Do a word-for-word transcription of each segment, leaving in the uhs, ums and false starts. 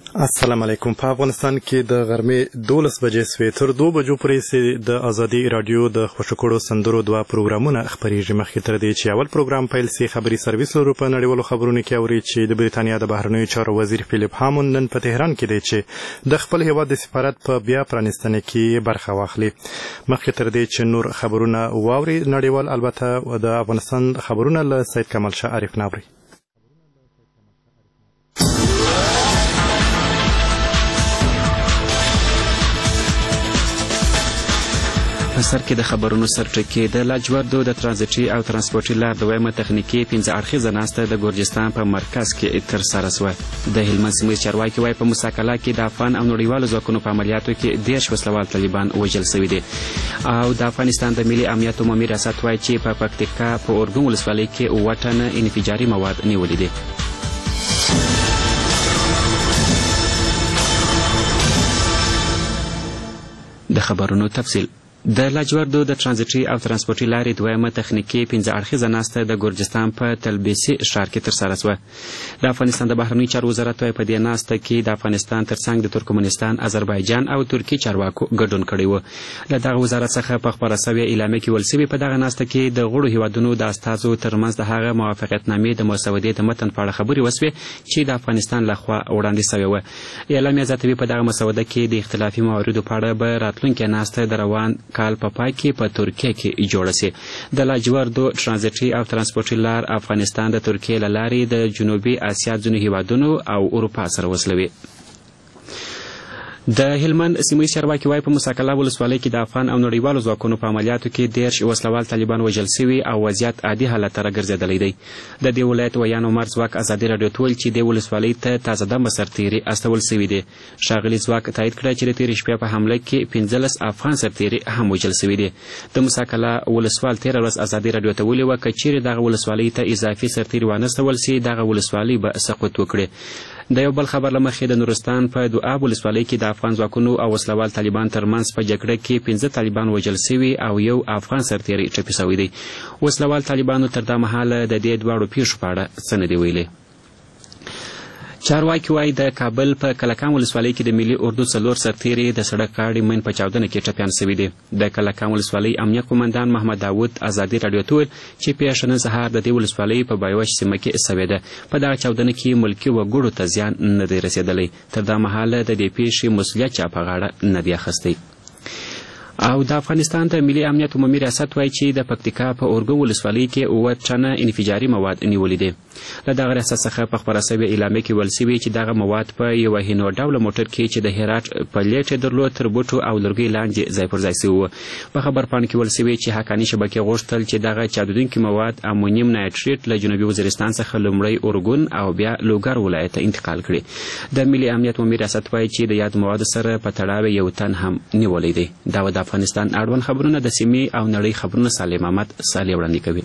السلام علیکم. په افغانستان کې د غرمې دولس بجې سوې تر دو بجو پورې د ازادي رادیو د خوشکړو سندرو دوه پروګرامونه خپرېږي. مخکې تر دې چې اول پروګرام پیل سي خبري سرویس لرو په نړیوالو خبرونو کې اوري چې د بریتانیا د بهرنیو چارو وزیر فیلیپ هامون نن په تهران کې دی چې د خپل هیواد د سفارت په بیا پرانیستنه کې برخه واخلي. مخکې تر دې چې نور خبرونه واوري نړیوال البته د افغانستان خبرونه له سید کمال شاه عارف ناوري. په سر کې د خبرونو سرټکی د لاجوردو د ترانزیټي او ترانسپورټي لار دویمه تخنیکي پنځه اړخیزه ناسته د ګورجستان په مرکز کې ترسره شوه. د هلمند سیمې چارواکي وایي په موسی کې د افغان او نړیوالو ځواکونو په عملیاتو کې دېرش وسلوال طالبان وژل شوي دي. او د افغانستان د ملي امنیت عمومي ریاست وایي چې په پکتیکا په اورګون ولسوالۍ کې اووه ټنه انفجاري مواد نیولي دي. د خبرونو تفصیل. د لاجوردو د ترانزیټي او ترانسپورټي لارې دویمه تخنیکي پنځه اړخیزه ناسته د ګورجستان په تلبیسي ښار کې ترسره شوه. د افغانستان د بهرنیو چارو وزارت وایي په دې ناسته کې د افغانستان ترڅنګ د ترکمنستان، آذربایجان او ترکیې چارواکو ګډون کړی و. له دغه وزارت څخه په خپره سوې اعلامیه کې ویل شوي په دغه ناسته کې د غړو هیوادونو د استازو ترمنځ د هغه موافقتنامې د مسودې د متن په اړه خبرې وسوې چې د افغانستان لخوا وړاندې سوې وه. اعلامیه زیاتوي په دغه مسوده کې د اختلافي مواردو په اړه به راتلونکې ناسته د روان کال په پای کې په ترکیه کې جوړه سي. د لاجوردو ترانزیټي او ترانسپورټي لار افغانستان د ترکیې له لارې د جنوبي اسیا ځینو هیوادونو او اروپا سره وصلوي. د هلمند سیمې چارواکي وایي په موسی ولسوالۍ کې د افغان او نړیوالو ځواکونو په عملیاتو کې دېرش وسلوال طالبان وژل سوي او وضعیت عادي حالت ته راګرځېدلی دی. د دې ولایت ویان عمر ځواک ازادي راډیو ته ویل چې دې ولسوالۍ ته تازه دمه سرتیري استول سوي دي. ښاغلي ځواک تایید کړه چې د تېرې شپې په حمله کې پنځلس افغان سرتیري هم وژل سوي دي. د موسی ولسوال تېره ورځ ازادي راډیو ته ویلي وه که چیرې دغه ولسوالۍ ته اضافي سرتیري وانستول سي دغه ولسوالۍ به سقوط وکړي. د یو بل خبر له مخې د نورستان په دواب ولسوالۍ کې د افغان ځواکونو او وسلوال طالبان ترمنځ په جګړه کې پنځه طالبان وژل سوي او یو افغان سرتیری ټپي سوی دی. وسلوال طالبانو تر دا مهاله د دې دواړو پیښو په اړه څه نه دي ویلي. چارواکي وایي د کابل په کلکان ولسوالۍ کې د ملي اردو څلور سرتیري د سړک غاړې مین په چاودنه کې ټپیان سوي دي. د کلکان ولسوالۍ امنیه قومندان محمد داود ازادي راډیو ته ویل چې پیښه نن سهار د دې ولسوالۍ په بایوش سیمه کې سوې ده. په دغه چاودنه کې ملکي وګړو ته زیان نه دی رسېدلی. تر دا مهاله د دې پیښې مسؤلیت چا په غاړه نه دی اخیستی. او د افغانستان د ملي امنیت عمومي ریاست وایي چې د پکتیکا په اورګون ولسوالۍ کې اووه ټنه انفجاري مواد نیولي دي. له دغه ریاست څخه په خپره سوې اعلامیه کې ویل سوي چې دغه مواد په یوه هینو ډوله موټر کې چې د هرات په لیټ یې درلود تر بوټو او لرګیو لاندې ځای پر ځای سوي وو. په خبرپاڼه کې ویل سوي چې حقاني شبکې غوښتل چې دغه چاودونکي مواد امونیم نایټریټ له جنوبي وزیرستان څخه لومړی اورګون او بیا لوګر ولایت ته انتقال کړي. د ملي امنیت عمومي ریاست وایي چې د یاد موادو سره په تړاو یو تن هم نیولی دی. دا و د افغانستان اړوند خبرونه د سیمې او نړۍ خبرونه صالح محمد صالح وړاندې کوي.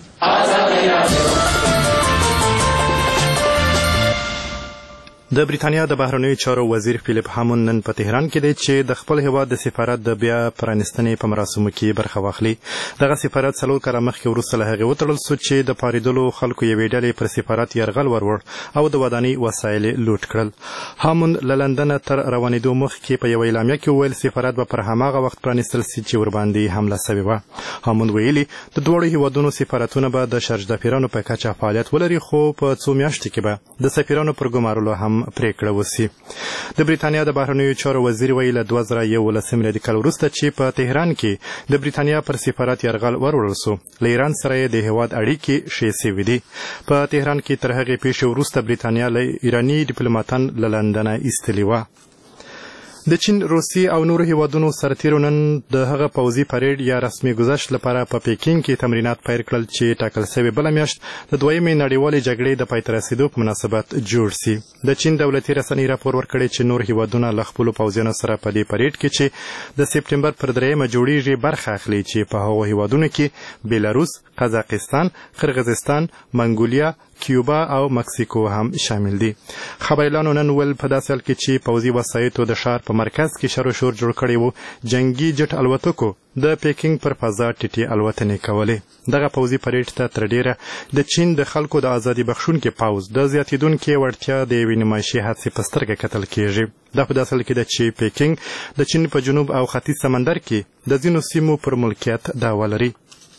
د بریتانیا د بهرنیو چارو وزیر فیلیپ هامون نن په تهران کې دی چې د خپل هیواد د سفارت د بیا پرانیستنې په مراسمو کې برخه واخلي. دغه سفارت څلور کاله مخکې وروسته له هغې وتړل شو چې د پارېدلو خلکو یوې ډلې پر سفارت یرغل وروړ او د ودانۍ وسایل یې لوټ کړل. هامون له لندنه تر روانېدو مخکې په یوه اعلامیه کې وویل سفارت به پر هماغه وخت پرانیستل سي چې ورباندې حمله سوې وه. هامون ویلي د دواړو هیوادونو سفارتونه به د شرجدافیرانو په کچه فعالیت ولري خو په څو میاشتو کې به د سفیرانو پر ګمارلو هم پریکړه وسی. د بریتانیا د بهرنیو چارو وزیر ویل له دوه زره یولسم میلادي کال وروسته چې په تهران کې د بریتانیا پر سفارت یرغل وروړل سو له ایران سره یې د هیواد اړیکې ښې سوي دي. په تهران کې تر هغې پیښې وروسته بریتانیا له ایراني ډیپلوماتان له لندنه ایستلي وه. د چین، روسي او نورو هیوادونو سرتیرو نن د هغه پوځي پریډ یا رسمي ګذشت لپاره په پیکینګ کې تمرینات پیل کړل چې ټاکل سوې بله میاشت د دویمې نړیوالې جګړې د پای ته رسېدو په مناسبت جوړ سي. د چین دولتي رسنۍ راپور ورکړی چې نور هیوادونه له خپلو پوځیانو سره په دې پریډ کې چې د سپټمبر پر دریمه جوړیږي برخه اخلي چې په هغو هیوادونو کې بیلاروس، قزاقستان، قرغیزستان، منګولیا، کیوبا او مکسیکو هم شامل دي. خبريالانو نن ول په داسې حال کې چې پوځي وسایطو د ښار په مرکز کې شر و شور جوړ کړی وو، جنگي جټ الوتکو د پیکینګ پر فضا ټیټي الوتنې کولې. دغه پوځي پریډ ته تر ډیره د چین د خلکو د ازادي بخښونکي پوځ د زیاتیدونکې وړتیا د یوې نمایشي حادثې په سترګه کتل کیږي. دا په داسې حال کې ده چې پیکینګ د چین په جنوب او ختیځ سمندر کې د ځینو سیمو پر ملکیت دعوه لري.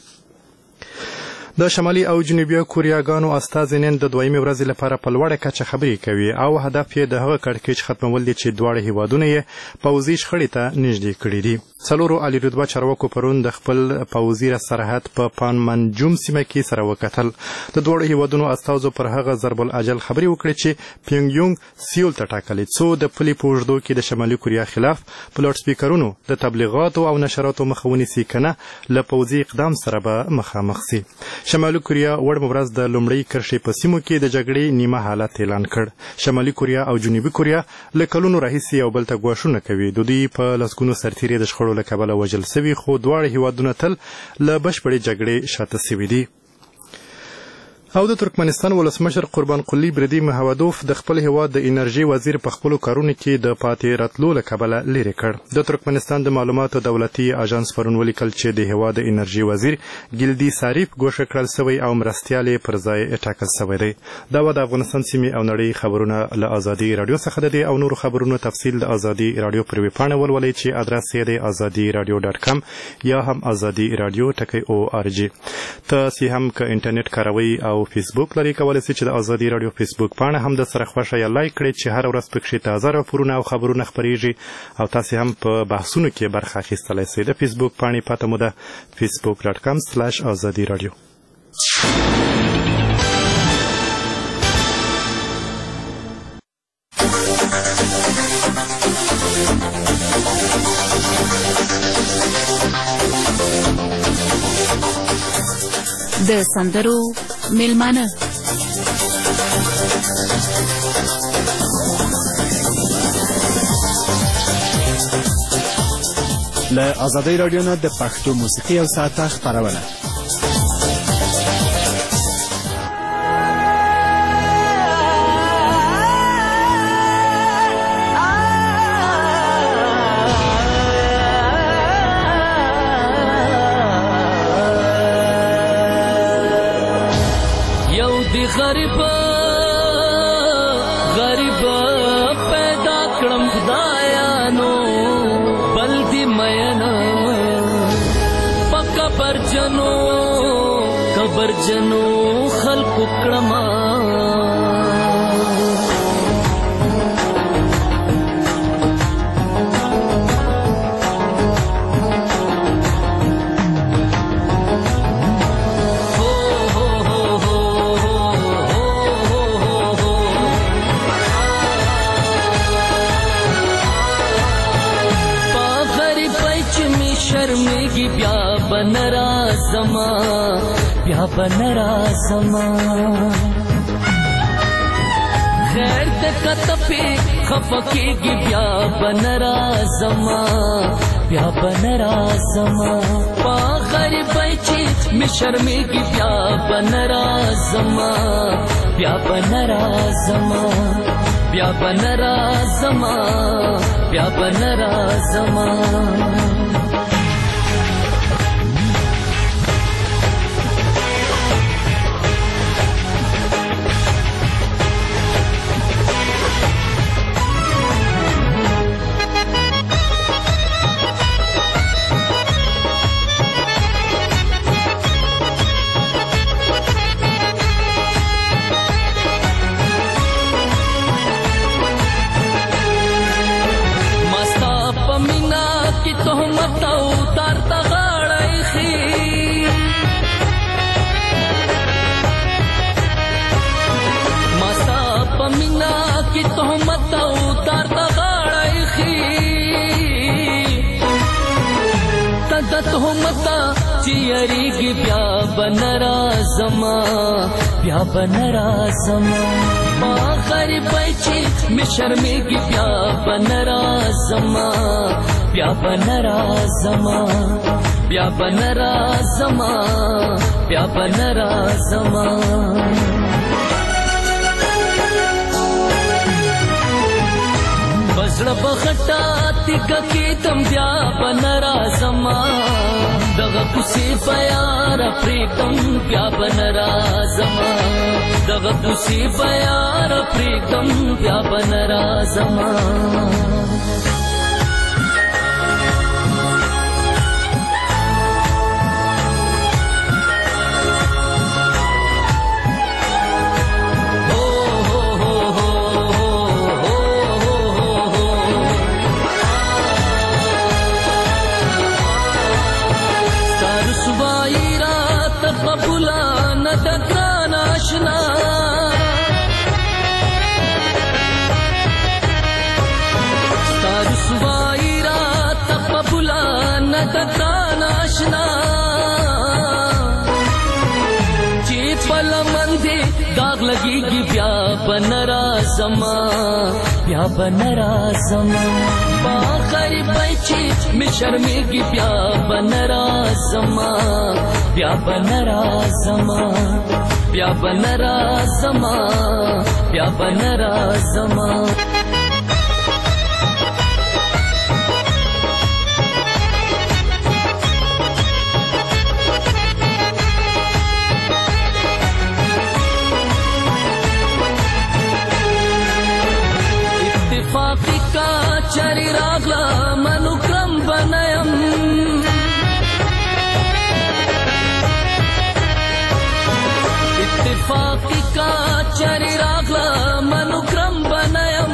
د شمالي او جنوبي کوریاګانو استازي نن د دویمې ورځې لپاره په لوړه کچه خبرې کوي او هدف یې د هغه کړکېچ ختمول دي چې دواړه هیوادونه یې پوځي شخړې ته نږدې کړي دي. څلورو عالي رتبه چارواکو پرون د خپل پوځي سرحد په پانمنجوم سیمه کې سره وکتل. د دواړو هیوادونو استازو پر هغه ضرب الاجل خبرې وکړې چې پیونګ یونګ سیول ته ټاکلې څو د پلي په اوږدو کې د شمالي کوریا خلاف په لاوډ سپیکرونو د تبلیغاتو او نشراتو مخه ونیسي کنه له پوځي اقدام سره به مخامخ سي. شمالي کوریا وړمه ورځ د لومړۍ کرښې په سیمو کې د جګړې نیمه حالت اعلان کړ. شمالي کوریا او جنوبي کوریا له کلونو راهیسې یو بل ته ګواښونه کوي. د دوی په لسګونو سرتیري د شخړو له کبله وژل سوي، خو دواړه هیوادونه تل له بشپړې جګړې شاته سوي دي. او د ترکمنستان ولسمشر قربان قلی بردی محمدوف د خپل هیواد د انرژي وزیر په خپلو کارونو کې د پاتې راتلو له کبله لرې کړ. د ترکمنستان د معلوماتو دولتي اژانس پرون ولیکل چې د هیواد د انرژي وزیر ګلدي صاریف ګوښه کړل سوی او مرستیال یې پر ځای ټاکل سوی دی. دا و د افغانستان سیمې او نړۍ خبرونه له ازادي راډیو څخه د دې او نورو خبرونو تفصیل د ازادي راډیو پر ویبپاڼه ولولئ چې ادرس یې دی ازادي راډیو ډاټ کام یا هم ازادي راډیو ټکی او آر جی. تاسې هم که انټرنیټ کاروئ او فیسبوک لري کولی شئ چې د ازادي راډیو فیسبوک پاڼه هم د سره خوښه یا لایک کړئ چې هره ورځ پکښې تازه راپورونه او خبرونه خپریږي او تاسې هم په بحثونو کې برخه اخیستلی شئ. د فیسبوک پاڼې پته مو ده فیسبوک ډاټ کام سلاش ازادي راډیو. د سندرو میلمانه له ازادي راډیو نه د پښتو موسیقي او ساعته خپرونه. غریب غریب پیدا کړم خدایا نو بل دی مینا پکا پر جنو قبر جنو خلق کړم شرمېږي بیا به نه راځمه بیا به نه راځمه خیر ته کته پې خفه کېږي بیا به نه راځمه بیا به نه راځمه په غریبۍ چې مې شرمېږي بیا به نه راځمه بیا به نه راځمه بیا به نه راځمه بیا به نه راځمه تهمت او تار ته غاړه ایښي ما ستا په مینه کې تهمت او تار ته غاړه ایښي ته د تهمت چې یریږي بیا به نه راځمه بیا به نه راځمه په غریبۍ چې مې شرمېږي بیا به نه راځمه بیا به نه راځمه بیا به نه راځمه بیا به نه راځمه زړه بغټا تیګه کې تم بیا بنرا زما دغه کوسي بیار پریکم بیا بنرا زما دغه کوسي بیار پریکم بیا بنرا زما लगी ब्या बनरा जमा ब्या बनरा जमा बाखर बची में शर्मेगी ब्या बनरा जमा ब्या बनरा जमा ब्या बनरा जमा ब्या बनरा जमा चरी रागला मनुक्रम बनयम इत्तेफाकी का चरी रागला मनुक्रम बनयम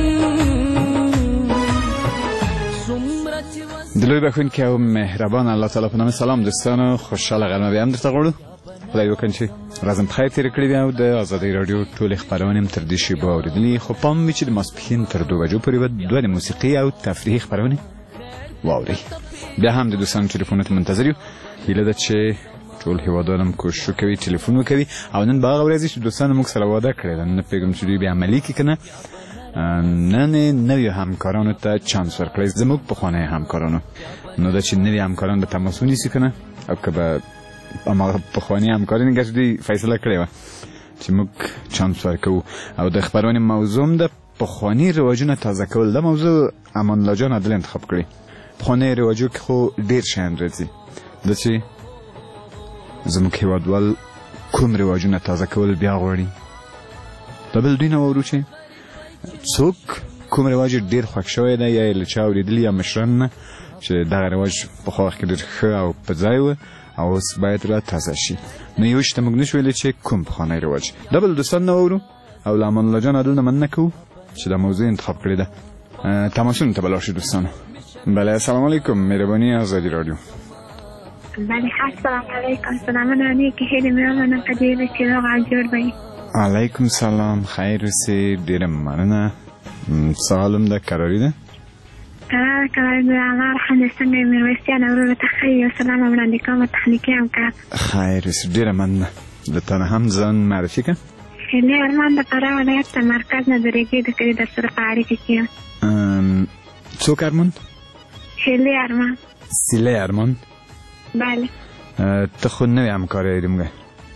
دلوی بخون که او مهربان الله تعالی په نام سلام دوستانو خوشحاله غرمه بیا هم درته غواړو خدای وکړي چې ورځ مو بخیر تېره کړې وي او د ازادۍ راډیو ټولې خپرونې هم تر دې شیبو اورېدلې خو پام وي چې د ماسپښین تر دوه بجو پورې به دوه د موسیقي او تفریحي خپرونې واورئ بیا هم د دوستانو ټلیفونو ته منتظر یو هیله ده چې ټول هیوادوال هم کوشش وکوي ټلیفون وکوي او نن به هغه ورځ چې دوستانو موږ سره واده کړی ده نه پوهېږم چې دوی بیا عملي کړي که نه نن نویو همکارانو ته چانس ورکړی زموږ پخوانی همکارانو نو دا چې نوي همکاران به تماس ونیسي که نه او که به اما پخوانی همکاران ګټ دوی فیصله کړې وه چې موږ چانس ورکوو او د خپرونې موضوع هم د پخواني رواجونه تازه کول دا موضوع امان الله جان عادل انتخاب کړی پخواني رواجو کې خو ډېر شیان راځي دا چې زموږ هېوادوال کوم رواجونه تازه کول بیا غواړي دا به له دوی نه واورو چې څوک کوم رواج ډېر خوښ شوی دی یا یې له چا اورېدلي یا مشران نه چې دغه رواج پخوا وخت کې ډېر ښه او په ځای و او اوس باید را تازه شي نو یو شته موږ نشو ویلی چې کوم پخوانی رواج دا به له دوستان نه واورو او له امان الله جان عادل نه مننه کوو چې دا موضوع انتخاب کړې ده تماسونو ته به لاړ شو دوستانو بله السلام علیکم مهرباني ازادي راډیو بله السلام علیکم سلامونه علیکې هیلې مې ومنم په دې ورځ چې روغ او جوړ به یې علیکم سلام خیر اوسې ډېره مننه څه حال هم ده کراري ده کراره کراره ده الله الحمد څنګه یې میرویس جان ورور ته ښه یو سلام وړاندې کوم تخنیکي همکار خیر اوسې ډېره مننه له تا نه هم ځان معرفي کړه هیلې ارمان د فراه ولایت د مرکز نه د ریګې د کلي د سره په اړیکه کې یم څوک ارمان هیلې ارمان سیلې ارمان بله ته خو نوې همکاره یې موږ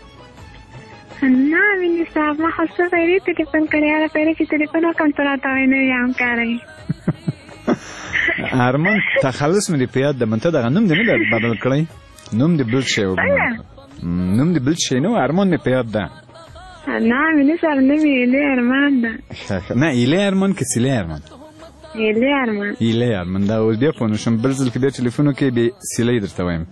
نه مینې صاحب ما خو څه پیرې تلیفون کړی هغه پیرې چې تلیفون وکړم ته راته وایې نوې همکاره یې ارمان تخلص مې دې په یاد ده من ته دغه نوم دې نه ده بدل کړی نوم دې بل شی نوم دې بل شی نه و ارمان مې په یاد ده نه مینې صاحب نوم یې ایلې ارمان ده نه ایلې ارمان که سیلې ارمان ایلې ارمان ایلې ارمان دا اوس بیا پوه نه شم بل ځل کې بیا ټلیفون وکړې بیا سیلې درته وایم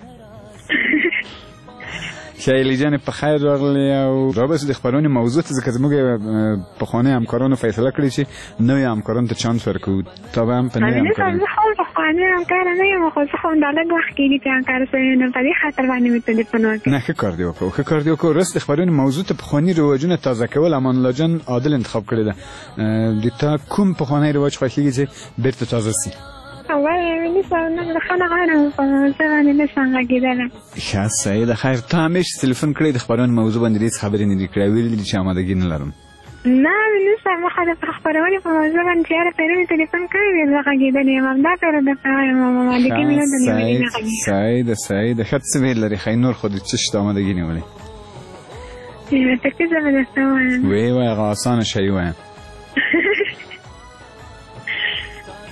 شایلی جان په خیر راغلی او رابطه د خبرونې موضوع ته ځکه زموږ پخواني همکارانو فیصله کړې چې نوي همکارانو ته چانس ورکوو تا به هم په نوي همکارانو زه خو پخواني همکاره نه یم خو زه خو همدا لږ وخت کېږي چې همکاره شوې یم په دې خاطر باندې مې تلیفون وکړ نه ښه کار دې وکړو ښه کار دې وکړو رس د خبرونې موضوع ته پخواني رواجونه تازه کول امان الله جان عادل انتخاب کړې ده د تا کوم پخوانی رواج خوښېږي چې بېرته تازه سي وایي مینې صاحب نن د ښه نه غواړم په موضوع باندې نشم غږېدلی ښه صحیح ده خیر ته همیشه تلیفون کړی د خبرونې موضوع باندې هېڅ خبرې نه دي کړی ویلي دي چې آمادګي نه لرم نه مینې صاحب ما خو د خپرونې په موضوع باندې چې هره پیرې مې تلیفون کړی وي زه غږېدلی یم همدا پیره درته وایم آمادګي مې نه ده نیولې نه غږېږم صحیح ده صحیح ده ښه څه ویل لري ښایي نور خو د څه شته آمادګي نیولې په څه ژبه درته ووایم ویې وایه هغه اسانه شی ووایم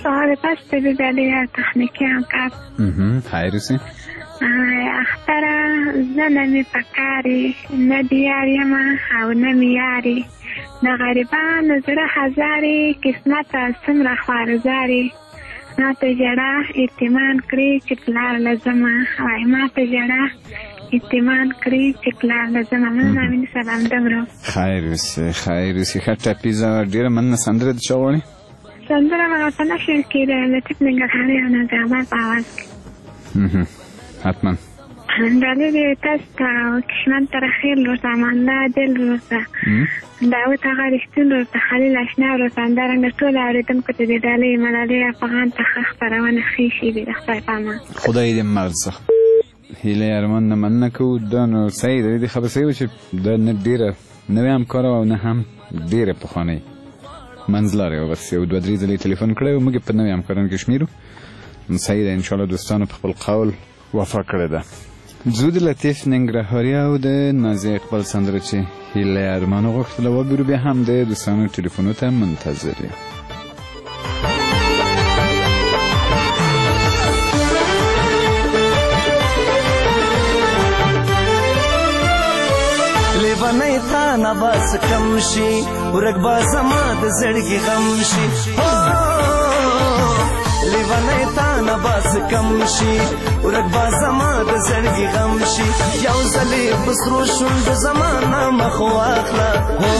سوال پس تبی بله تخنیکی هم کرد. خیر اوسی. اختره زنمی پکاری ندیاری ما او نمیاری نغریبان زره هزاری قسمت سمره خوارزاری ما ته جړه اعتماد کړی چې پلار لزما وای ما ته جړه اعتماد کړی چې پلار لزما من امین سلام دمرو خیر اوسې خیر اوسې ښه ټاپیزه ډېره مننه سندره د چا غواړې سندره هغه په نشر کې د لطیف ننګرهاري او نظرآباد په اواز کې حتما دلیل تست کشمن ترخیل روزه منده دل روزه دعوت هغه رښتون روزه خلیل اشنا روزه همدارنګه ټول اورېدونکو ته د ډالۍ ملالۍ افغان ته ښه خپرونه ښې شي د خدای په امان خدای دې مرزه هیله ارمان نه مننه کوو دا نو صحیح ده دې خبره صحیح وه چې دا نه ډېره نوې همکاره او نه هم ډېره پخوانۍ منځلارې وه بس یو دوه درې ځلې تلیفون کړی و موږ یې په نوې همکارانو کې شمېرو صحیح ده انشاءالله دوستانو په خپل قول وفا کړې ده زه د لطیف ننګرهاري او د نازیه اقبال سندره چې هیله ارمانو غوښتله وګورو بیا هم د دوستانو ټلیفونو ته منتظر یم لیونی تا نه بس کم شي ورک به زما د زړګي غم شي لیونی تا نه بس کم شي ورک به زما د زړګي غم شي یو ځلې په سرو شونډو زما نه مخ واخله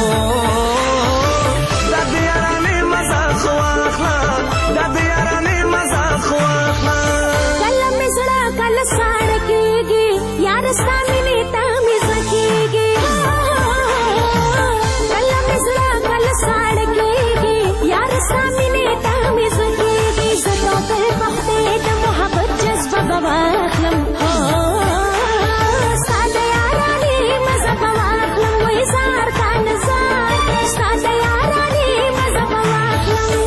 دا د یارانې مزه خو واخله دا د یارانې مزه خو واخله کله مې زړه کله ساړه کېږي یار ستا مینې ته مې زه کېږي کله مې زړه کله ساړه کېږي یار ستا مینې ته مې زه کېږي زه ټوکر په خدای د محبت جذبه به واخلم ستا د یارانې مزه به واخلم وایي زار تا نه زار ستا د یارانې مزه به واخلم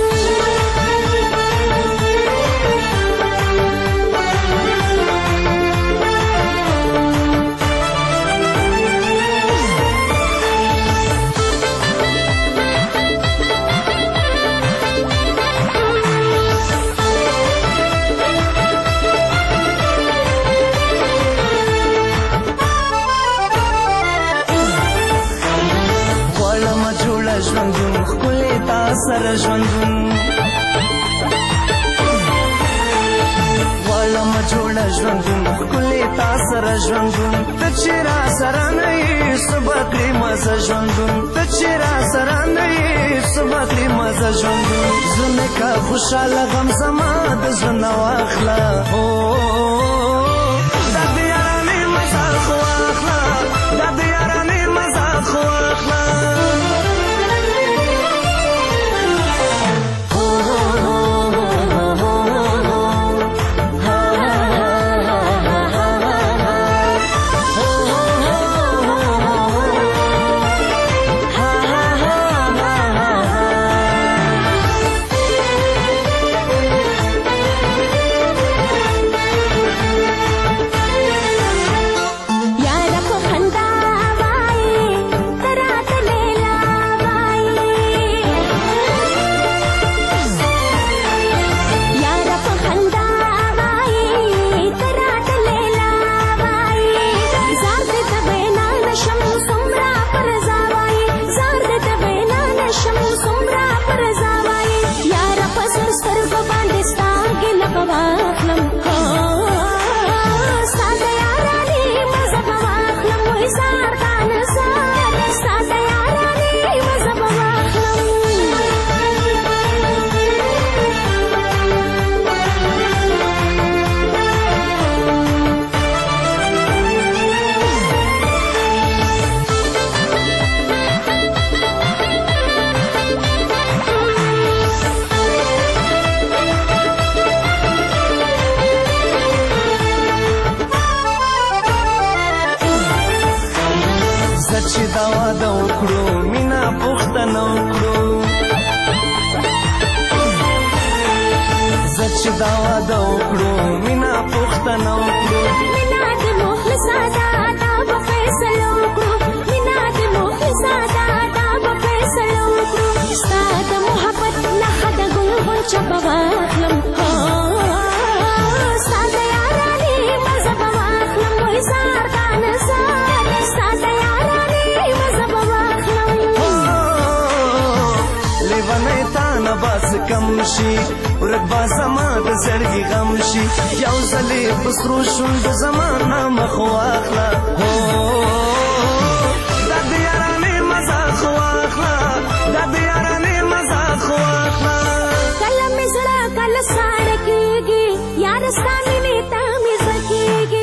ژوندون ښکلې تا سره ژوندون غواړمه جوړه ژوندون ښکلې تا سره ژوندون ته چې را سره نه یې څه به کړې مزه ژوندون ته چې را سره نه یې څه به کړې مزه ژوندون زړه که خوشحاله غم زما د زړه نه واخله دا د یارانې مزه خو واخله دا د یارانې مزه خو واخله چې دا واده وکړو مینا پوښتنه وکړو زه چې دا واده وکړو مینا پوښتنه وکړو مینا د مخلصه ده دا به فیصله وکړو مینا د مخلصه ده دا به فیصله وکړو ستا د محبت نښه د ګل غونچه به واخلو شي ورک با زما د زړګي غم شي یو ځلې په سرو شونډو زما نامه خو واخله دا د یارانې مزه خو واخله دا د یارانې مزه خو واخله کله مې زړه کله ساړه کېږي یار ستا مینې ته مې زړه کېږي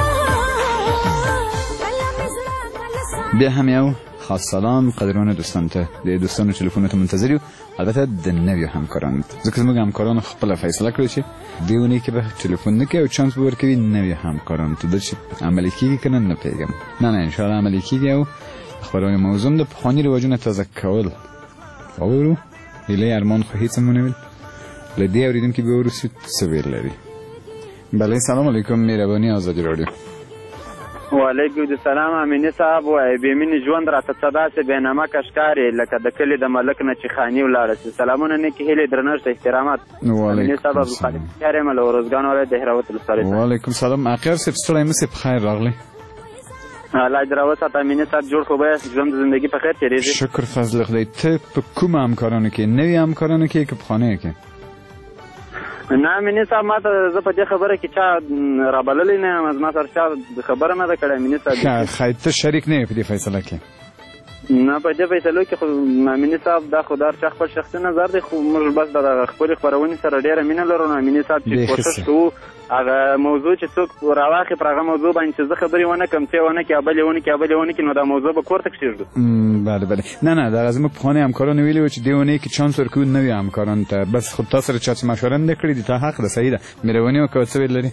بیا هم یو خاص سلام قدران دوستان ته د دوستانو ټلیفونونو ته منتظر یو البته د نویو همکارانو ځکه زموږ همکارانو خپله فیصله کړې چې دې اونۍ کې به ټلیفون نه کوي او چانس به ورکوي نویو همکارانو ته دا چې عملي کېږي که نه نه پوهېږم نه نه انشاءالله عملي کېږي او خپرونې موضوع د پخواني رواجونه تازه کول واورو هیلې ارمان خو هېڅ هم ونه ویل له دې اورېدونکي به وروسته څه ویل لري بله سلام علیکم مهرباني آزادي راډیو وعلیکم السلام امینی صاحب وای بې مینې ژوند راته څه داسې بېنمکه ښکاري لکه د کلي د ملک نه چې خاني ولاړه شي سلامونه نیکې هیلې درنښت احترامات امینی صاحب عبدالخالق خیر یم له ارزګان ولایت د هراوت ولسوالۍ وعلیکم سلام اقیار صاحب ستړی مه صاحب خیر راغلی الله دې راوساته امینی صاحب جوړ خو به ژوند د زندګي په خیر تېرېږي شکر فضل خدای ته په کومه همکارانو کې نوي همکارانو کې که پخوانیو کې نه امینی صاحب ما ته زه په دې خبره کې چا رابللی نه یم زما سره چا خبره نه ده کړې امیني صاحب ښه ته شریک نه یې په دې فیصله کې نه په دې فیصلو کې خو امیني صاحب دا خو دا هر چا خپل شخصي نظر دی خو موږ بس د خپلې خپرونې سره ډېره مینه لرو نو امیني صاحب چې کوشش کوو هغه موضوع چې څوک راواخلي پر هغه موضوع باندې چې زه خبرې ونه کړم څه ونه کړي بلې ونه کړي بلې ونه کړي نو دا موضوع به کور ته کښېږدو بله بله نه نه دغه زموږ پخواني همکارانو ویلي وو چې دې اونۍ کې چانس ورکوو نوي همکارانو ته بس خو تا سره چا څه مشوره نه ده کړې دي تا حق ده صحیح ده مهرباني وکړه څه ویل لري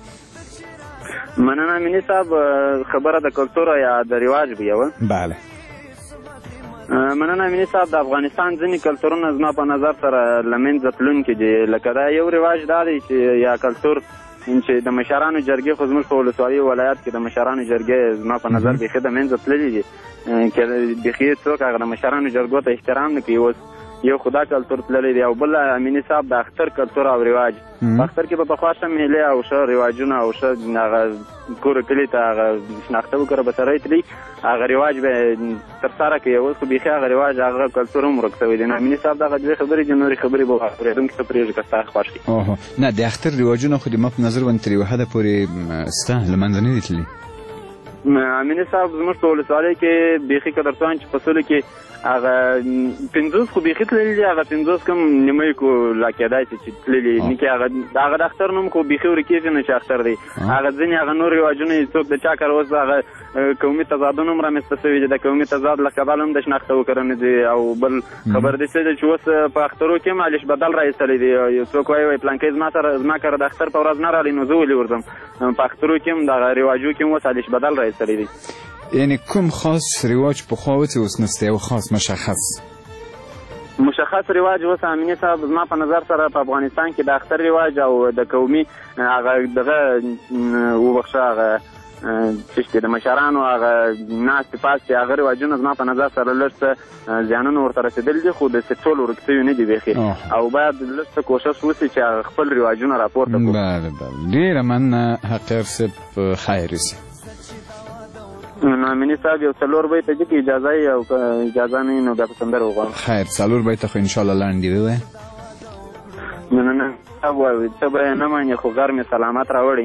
مننه امیني صاحب خبره د کلتور یا د رواج به یوه بله مننه امیني صاحب د افغانستان ځینې کلتورونه زما په نظر سره له منځه تلونکي دي لکه دا یو رواج دا دی چې یا کلتور چې د مشرانو جرګې خو زموږ په ولسوالۍ ولایت کې د مشرانو جرګې زما په نظر بیخي د منځه تللي دي که بیخي څوک هغه د مشرانو جرګو ته احترام نه کوي اوس یو خدا کلتور تللی دی او بل امیني صاحب د اختر کلتور او رواج په اختر کې به پخوا ښه میلې او ښه رواجونه او ښه هغه کور کلي ته هغه شناخته وکړه به سړی تلي هغه رواج به ترسره کوي اوس خو بیخي هغه رواج هغه کلتور هم ورک شوی دی نو امیني صاحب دغه دوې خبرې دي نورې خبرې به اورېدونکي ته پرېږدي که ستا خوښ دي نه د اختر رواجونه خو د ما په نظر باندې تر یوه حده پورې سته له منځه نه دي تللي امیني صاحب زموږ په ولسوالۍ کې بیخي که درته وایم چې په سلو کې هغه پنځوس خو بیخي تللي دي هغه پنځوس کم نیمۍ کو لا کېدای شي چې تللي نکې هغه هغه د اختر نوم خو بیخي ورکېږي نه چې اختر دی هغه ځینې هغه نور رواجونه څوک د چا کار اوس هغه قومي تضادونه هم رامنځته شوي دي د قومي تضاد له کبله هم د شناخته وکړنې دي او بل خبر دې څه دی چې اوس په اخترو کې هم علیش بدل را ایستلی دی یو څوک وایي وایي پلانکی زما سره زما کره د اختر په ورځ نه راغلی نو زه ولې ورځم په اخترو کې هم دغه رواجو کې هم اوس علیش بدل را ایستلی دی یعنی کوم خاص رواج پخوا و چې اوس نسته یو خاص مشخص مشخص رواج اوس امیني صاحب زما په نظر سره په افغانستان کې د اختر رواج او د قومي هغه دغه وبخښه هغه چې د مشرانو هغه ناستې پاستې هغه رواجونه زما په نظر سره لږ څه زیانونه ورته رسېدلي دي خو داسې ټول ورک شوي نه دي بیخي او باید لږ څه کوښښ وشي چې هغه خپل رواجونه راپورته کړو بله بله ډېره مننه حقیر صاحب خیر وسي نو امیني صاحب یو څلور بیته دي که اجازه یې او که اجازه نه وي نو بیا په سندره وغواړم خیر څلور بیته خو انشاءالله لنډ یې ووایه مننه صاحب وایي ته به یې نه منې خو غر مې سلامت راوړي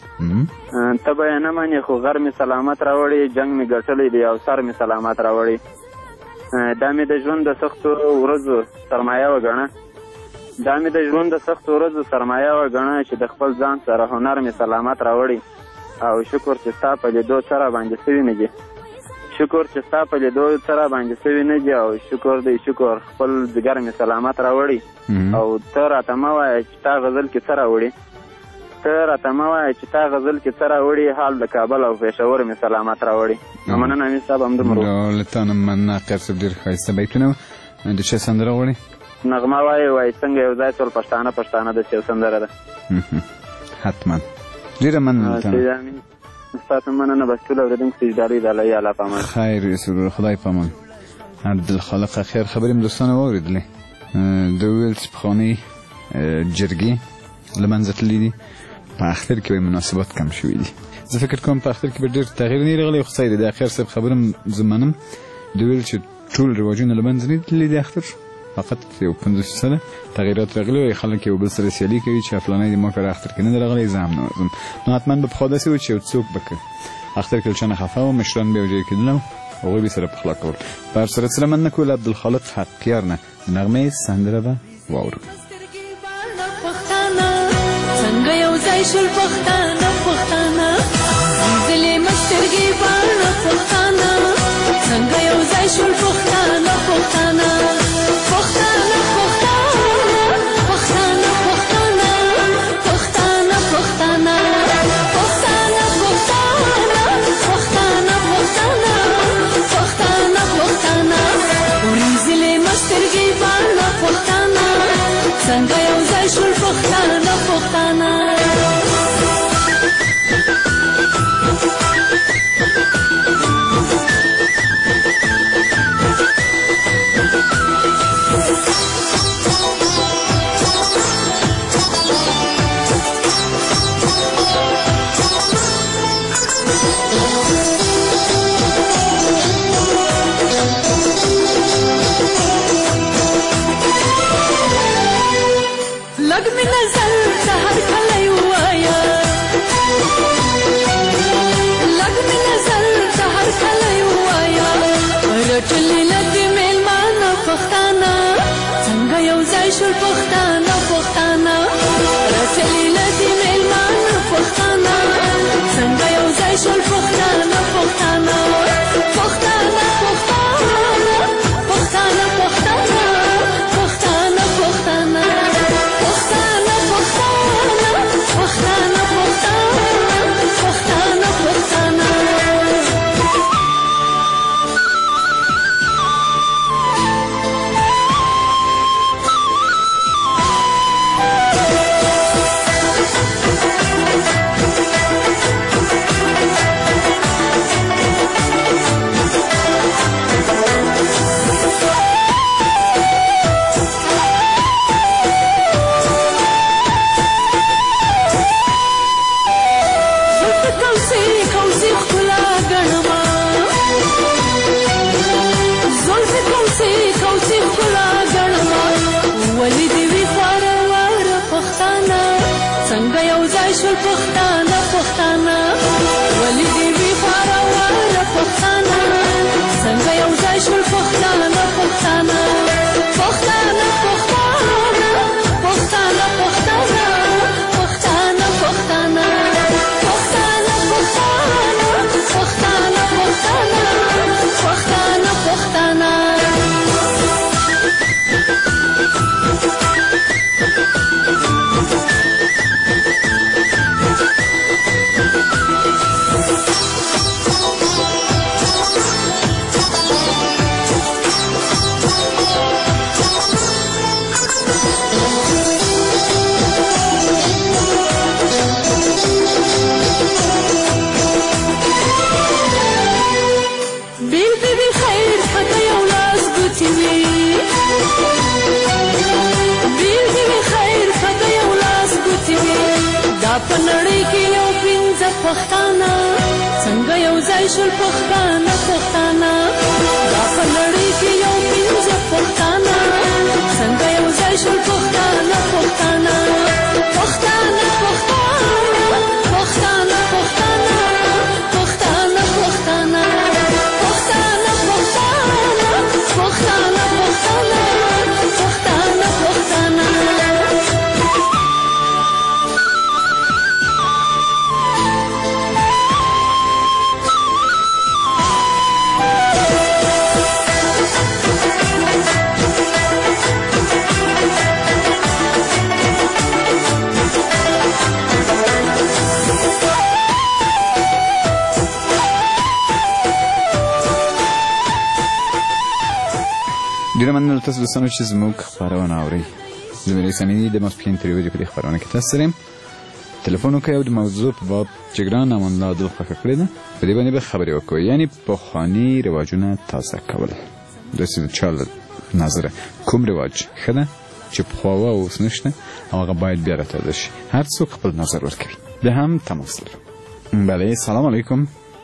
ته به یې نه منې خو غر مې سلامت راوړي جنګ مې ګټلی دی او سر مې سلامت راوړي دا مې د ژوند د سختو ورځو سرمایه وګڼه دا مې د ژوند د سختو ورځو سرمایه وګڼه چې د خپل ځان سره هنر مې سلامت راوړي او شکر چې ستا په لیدو سره باندې سوي نه دي شکر چې ستا په لیدو سره باندې سوي نه دي او شکر دی شکر خپل ځګر مې سلامت راوړي او ته راته مه وایه چې تا غزل کې څه راوړي ته راته مه وایه چې تا غزل کې څه راوړي حال د کابل او پېښور مې سلامت راوړي مننه امین صاحب همدومره له تا نه مننه قیر صاحب ډېر ښایسته بیتونه وو د چا سندره غواړې نغمه وایي وایي څنګه یو ځای ټول پښتانه پښتانه داسې یو سندره ده حتما ډېره مننه ستاسو مننه بس ټول اورېدونکو ته اجازه د الله یالا په امان خیر سرور خدای په امان عبدالخالق خیر خبرې مې دوستانو واورېدلې د ویل چې پخوانۍ جرګې له منځه تللي دي په اختر کې به مناسبات کم شوي دي زه فکر کوم په اختر کې به ډېر تغییر نه راغلی خو صحیح دی د اخر صاحب خبره زه منم د ویل چې ټول رواجونه له منځه نه دي تللي د اختر فقط یو پنځه فیصده تغییرات راغلي او خلک یو بل سره سیالي کوي چې فلانه د ما کار اختر کې نه راغلی زه هم نه ورځم. نو حتما به پخوا داسې و چې یو څوک به اختر کې چا نه خفه و مشران به یو ځای کېدل او هغوی به سره پخلا کول. په هر صورت سره من نه کول عبدالخالق حقیار نه نغمه سندره به واورو. څنګه یو ځای شول پښتانه پښتانه زلې مسترګې باندې پښتانه څنګه یو ځای شول پښتانه پښتانه پښتانه پښتانه پښتانه پښتانه پښتانه پښتانه پښتانه پښتانه پښتانه پښتانه پښتانه وړي زلې مسترګې باندې پښتانه څنګه یو ځای شول پښتانه پښتانه لګ می نظر سحر کله وایا لګ می نظر سحر کله وایا رټلې لګ میلمان پښتانه څنګه یو ځای شول پښتانه پښتانه رټلې لګ میلمان پښتانه څنګه یو ځای شول پښتانه پښتانه پښتانه پښتانه پښتانه پښتانه پښتانه څنګه یو ځای شول پښتانه پښتانه ولې دې وی فارواره پښتانه څنګه یو ځای شول پښتانه پښتانه پښتانه پښتانه پښتانه پښتانه پښتانه پښتانه پښتانه پښتانه پښتانه پښتانه پښتانه پنړی کې یو پنځه پښتانه څنګه یو ځای شول پښتانه پښتانه دا پنړی کې یو پنځه پښتانه څنګه یو ځای شول پښتانه پښتانه پښتانه پښتانه پښتانه پښتانه پښتانه پښتانه پښتانه پښتانه پښتانه پښتانه پښتانه ډیره مننه تاسو دوستانو چې زموږ خپرونه اورئ. زه میرویس امینی د ماسپښین ترې ورځې په دې خپرونه کې تاسو سره یم. تلیفون وکړئ او د موضوع په باب چې ګران امان الله عادل خوښه کړې ده په دې باندې به خبرې وکړو، یعنې پخواني رواجونه تازه کول. داسې د چا له نظره کوم رواج ښه ده چې پخوا وه اوس نشته او هغه باید بیا راتازه شي. هر څوک خپل نظر ورکوي. بیا هم تماس لرو. بله سلام علیکم.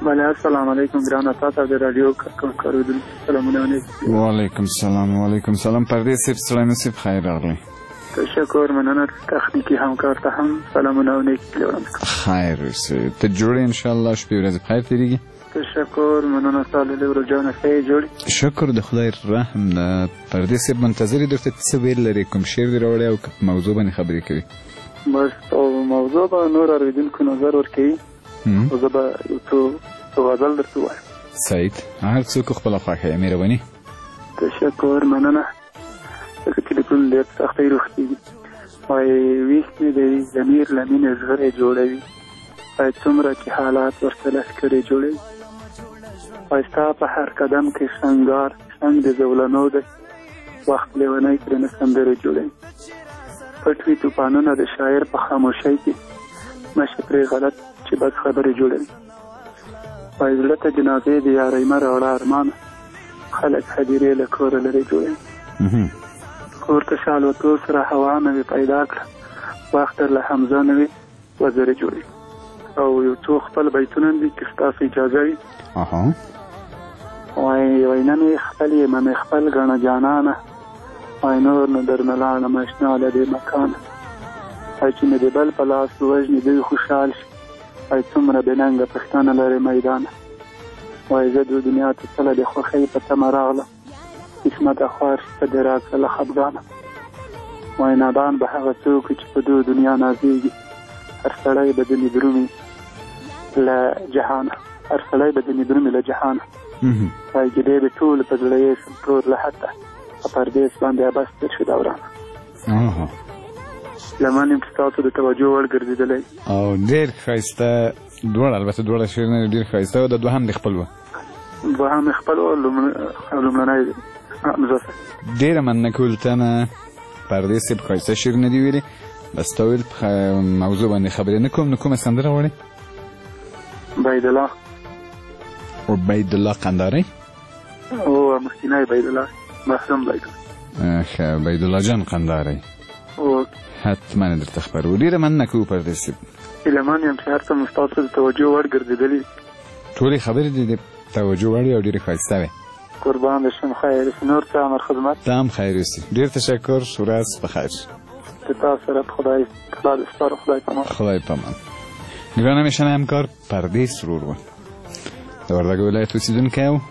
بله السلام علیکم ګرانه تاسو د رادیو کارکونکو سلامونه علیکم. وعلیکم السلام وعلیکم السلام. پردیس سلام نصیب خیر راغلی. تشکر مننه تخنیکی همکار ته هم سلامونه علیکم. خیر اوسې ته جوړ ان شاء الله شپې ورځې بخیر تیریږي. تشکر مننه سال له ورجانه ښه جوړ. شکر د خدای رحم ده. پردیس منتظر درته څه ویل لري کوم شعر دی راوړی او موضوع باندې خبرې کوي؟ بس او موضوع به نور اوریدونکو نظر ورکوي او زه به یو څو غزل درته وایم. سعید هر څوک خپله خوښه یې مهرباني. تشکر مننه. ځکه ټلیفون ډېر سختۍ روختي دي. وایي ویښ مې دی ضمیر له مینې زغرې جوړوي. وایي څومره چې حالات ورته لښکرې جوړوي. وایي ستا په هر قدم کې شنګار شنګ د زولنو دی. وخت لیونی ترېنه سندرې جوړوي. پټ وي توپانونه د شاعر په خاموشۍ کې مشي پرې غلط چې بس خبرې جوړوي. وایي زړه ته جنازې د یارۍ مه راوړه ارمانه. خلک هدیرې له کوره لرې جوړوي. کور ته شالوتو سره هوا نوې پیدا کړه. وخت درله حمزه نوې وزرې جوړوي. او یو څو خپل بیتونه دي چې ستاسو اجازه وي. وایي وایي نن یې خپل یې مې خپل ګڼه جانانه. وایي نور نو درنه لاړم اشنا له دې مکانه. وایي چې مې د بل په لاس ووژني دوی خوشحال شي. وایي څومره بېننګه پښتانه لرې میدانه. وایي زه د دنیا ته تله د خوښۍ په تمه راغلم. قسمته خوار شي ته دې راکړه له خفګانه. وایي نادان به هغه څوک چې په دو دنیا نازېږي. هر سړی به ځینې درومي له جهانه. هر سړی به ځینې درومي له جهانه. وایي ګیدې به ټول په زړه یې شم ټول له حته په پردیس باندې عبس تېر شو دورانه. لمن یم چې ستاسو د توجه وړ ګرځېدلی او ډېر ښایسته دواړه البته دواړه شعرونه ډېر ښایسته او د دوهم دې خپل و. دوهم یې خپل و لومړنی مزاسه. ډېره مننه کول ته نه پردیس صاحب ښایسته شعرونه دي ویلي. بس تا ویل په موضوع باندې خبرې نه کوم. نو کومه سندره غواړې؟ عبیدالله عبیدالله قنداري او مخکینی عبیدالله محروم عبیدالله. ښه عبیدالله جان قنداري حتما درته خبرو. ډېره مننه کوو پردیس صاحب. هیلهمن یم چې هر څه مو ستاسو د توجه وړ ګرځېدلي. ټولې خبرې دې د توجه وړ او ډېرې ښایسته وې. قربان دې شم. خیر اوسې. نور څه امر خدمت. ته هم خیر اوسې. ډېر تشکر. ورځ بخیر. د تا سره په خدای تعالی د سپارو. خدای پامان. خدای پامان. ګران همیشنه همکار پردیس رور و د وردګو ولایت اوسېدونکی و.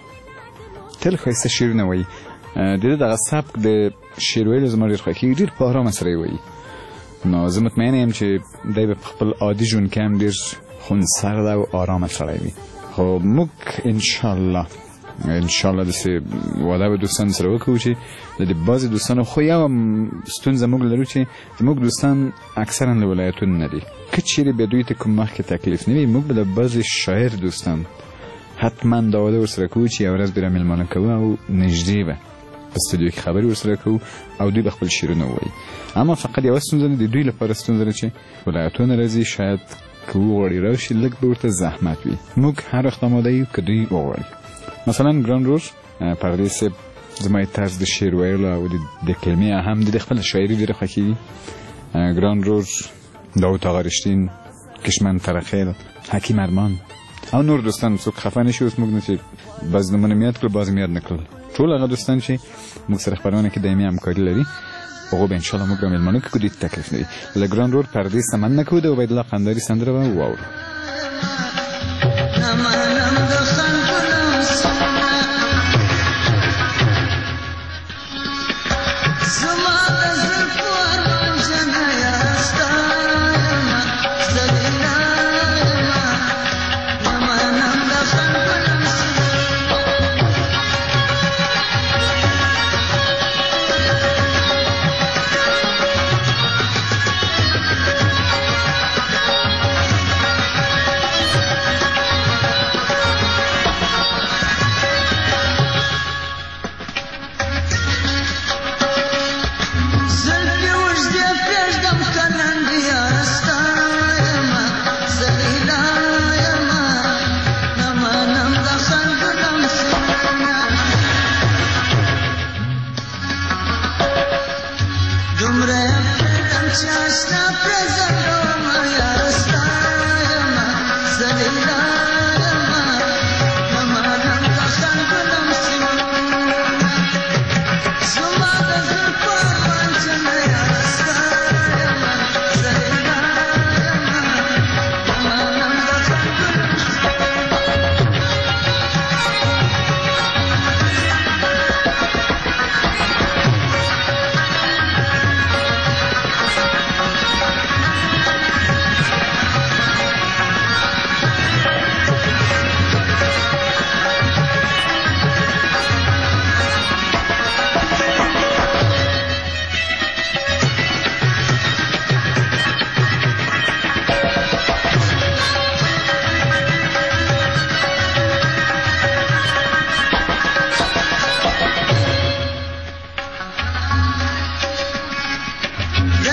تل ښایسته شعرونه وایي. د ده دغه سبک د شعر ویلو زما ډېر خوښېږي. ډېر په ارامه سره یې وایي. نو زه مطمئنه یم چې دی به په خپل عادي ژوند کې هم ډېر خونسرده او ارامه سړی وي. خو موږ انشاءالله انشاءالله داسې واده به دوستانو سره وکړو چې د دې بعضې دوستانو خو یو ستونزه موږ لرو چې زموږ دوستان اکثرا له ولایتونو نه دي. که چیرې بیا دوی ته کوم مخکې تکلیف نه وي موږ به د بعضې شاعر دوستان حتما دا واده ورسره کوو چې یو ورځ به را میلمانه کوو او نږدې به په استودیو کې خبرې ورسره کوو او دوی به خپل شعرونه ووایي. اما فقط یوه ستونزه ده د دوی لپاره ستونزه ده چې ولایتونه راځي. شاید که وغواړي راشي لږ به ورته زحمت وي. موږ هر وخت آماده یو که دوی وغواړي. مثلا ګران رور پردیس صاحب زما طرز د شعر ویلو او د کلمې هم د خپل شاعري ډېره خوښېږي. ګران رور داود آقا رشتین کشمن ترخیل حکیم ارمان او نور دوستان څوک خفه نه شي. اوس موږ نه چې بعض نومونه مې یاد کړل بعض مې یاد نه کړل. ټول هغه دوستان چې موږ سره خپرونه کې دایمي همکاري لري هغو به انشاءالله موږ را میلمانه کړو. دوی ته تکلیف نه وي. له ګران رور پردیس مننه کوو. د عبیدالله قنداري سندره به واورو. Just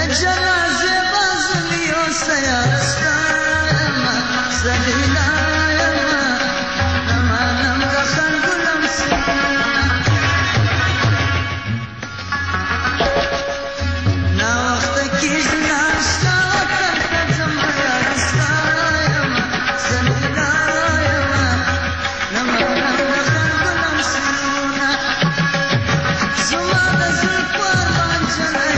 جنازه غزلی و سیارستان زلیلا نمانم رخن گلم سینا نا وقت کی جناشتا کرتا جمعیارستان زلیلا نمانم رخن گلم سینا زمان زلفار بانجنا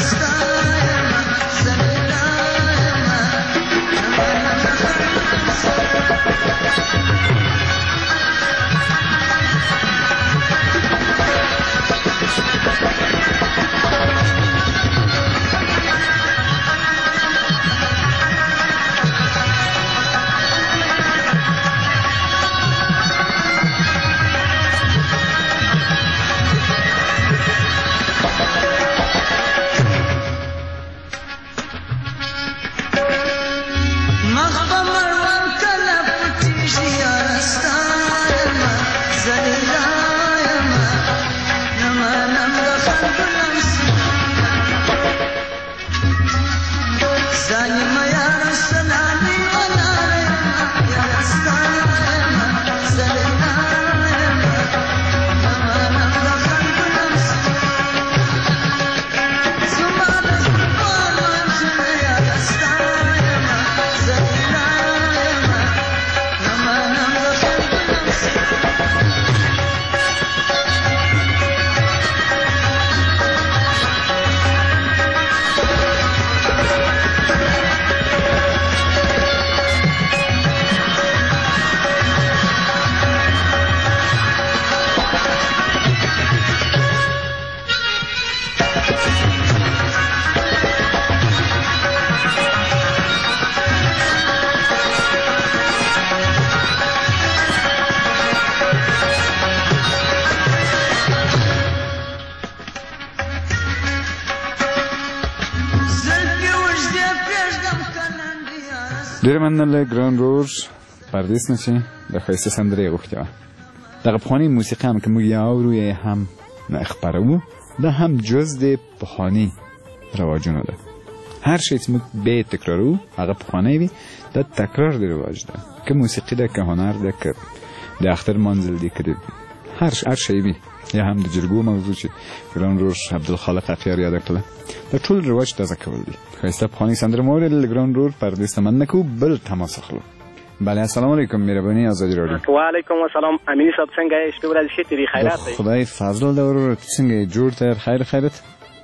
ډېره مننه ګران رور پردیس نه چې د ښایسته سندرې یې غوښتې وه. دغه پخوانۍ موسیقي هم که موږ یې اورو یا هم خپروو دا هم جز د پخواني رواجونو ده. هر شی چې موږ بیا یې تکرارو هغه پخوانی وي دا تکرار د رواج ده، که موسیقي ده که هنر ده که د اختر منزل دی که د هر هر شی وي یا هم د جرګو موضوع چې ګران رور عبدالخالق اقیار یاده کړله دا ټول رواج تازه کول دي. ښایسته پخواني سندره مو اورېدل ګران رور پردیس ته مننه کوو. بل تماس اخلو. بله السلام علیکم مهرباني ازادي راډیو. وعلیکم السلام امینی صاحب څنګه یې؟ شپې ورځې ښې تېرې خیرات دی؟ خدای فضل ده ورور ته څنګه یې جوړ ته خیر خیرت؟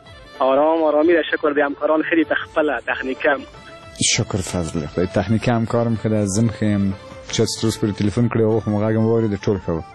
آرام آرامی ده شکر د همکاران خیلی ته خپله تخنیکم شکر فضل خدای تخنیکه همکارم که ده زم ښه یم چا ستروس پورې تلیفون کړی هغو خو مو غږ م واورېده ټول ښه و.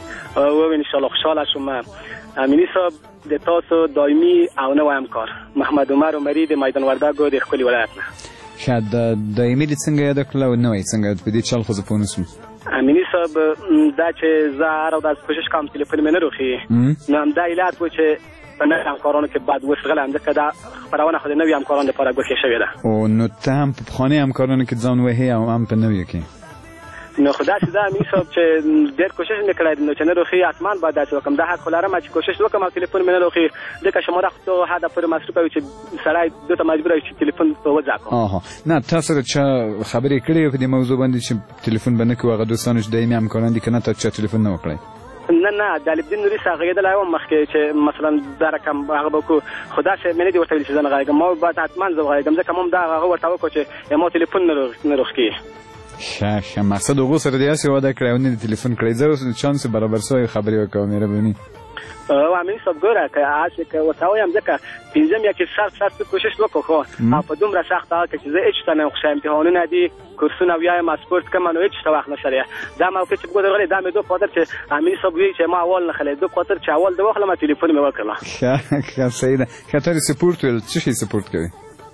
او انشاءالله خوشحاله شوم امینی صاحب د تاسو دایمي او نوی همکار محمد عمر عمري د میدان وردګو د ښکلي ولایت نه. ښه د دایمي دې څنګه یاده کړله او نوی څنګه په دې چل خو زه پوه نه سوم. امینی صاحب دا چې زه هره ورځ کوشش کوم تلیفون مې نه روښي نو همدا علت و چې په نوي همکارانو کې بعد وسغلی هم ځکه دا خپرونه خو د نوي همکارانو لپاره ګوښې شوې ده. او نو ته هم په پخواني همکارانو کې ځان وهې او هم په نویو کې نو خو داسې ده امین صاحب چې ډېر کوشش مې کړی نو چې نه روښي حتما باید داسې وکړم. دا حق خو لرم چې کوشش وکړم او تلیفون مې نه روښي ځکه شماره خو تو حده پورې مصروفه وي چې سړی دو ته مجبوره وي چې تلیفون په وځاکو. آها نه تا سره چا خبرې کړې وې په دې موضوع باندې چې تلیفون به نه کوو هغه دوستانو چې دایمي همکاران دي که نه تا چا تلیفون نه وکړی؟ نه نه د الفدین نوري څخه غږېدلی وم مخکې چې مثلا دا رقم هغه به وکړو خو داسې مې نه دي ورته ویلي چې زه نه غږېږم ما باید حتما زه وغږېږم ځکه ما هم دا هغه ورته وکړو چې ما تلیفون نه روښ کېږي. ښه ښه مقصد هغو سره دې هسې واده کړی او نه دې تلیفون کړی زه اوس چانس برابر سوی خبرې وکړم مهرباني. او امین صاحب ګوره که هسې که ورته وایم ځکه پنځم یا کې سخت سخت کوشش وکړو خو او په دومره سخت هغه که چې زه هېڅ ته نه یم خوښه امتحانونه دي کورسونه ویایم اسپورت کوم نو هېڅ ته وخت نشته دی. دا موقع چې بګو درغلی دا مې دو خاطر چې امین صاحب وایي چې ما اول نه خلی دو خاطر چې اول د واخلم تلیفون مې وکړله. ښه ښه صحیح ده. ښه ته سپورت ویل څه شی سپورت کوي؟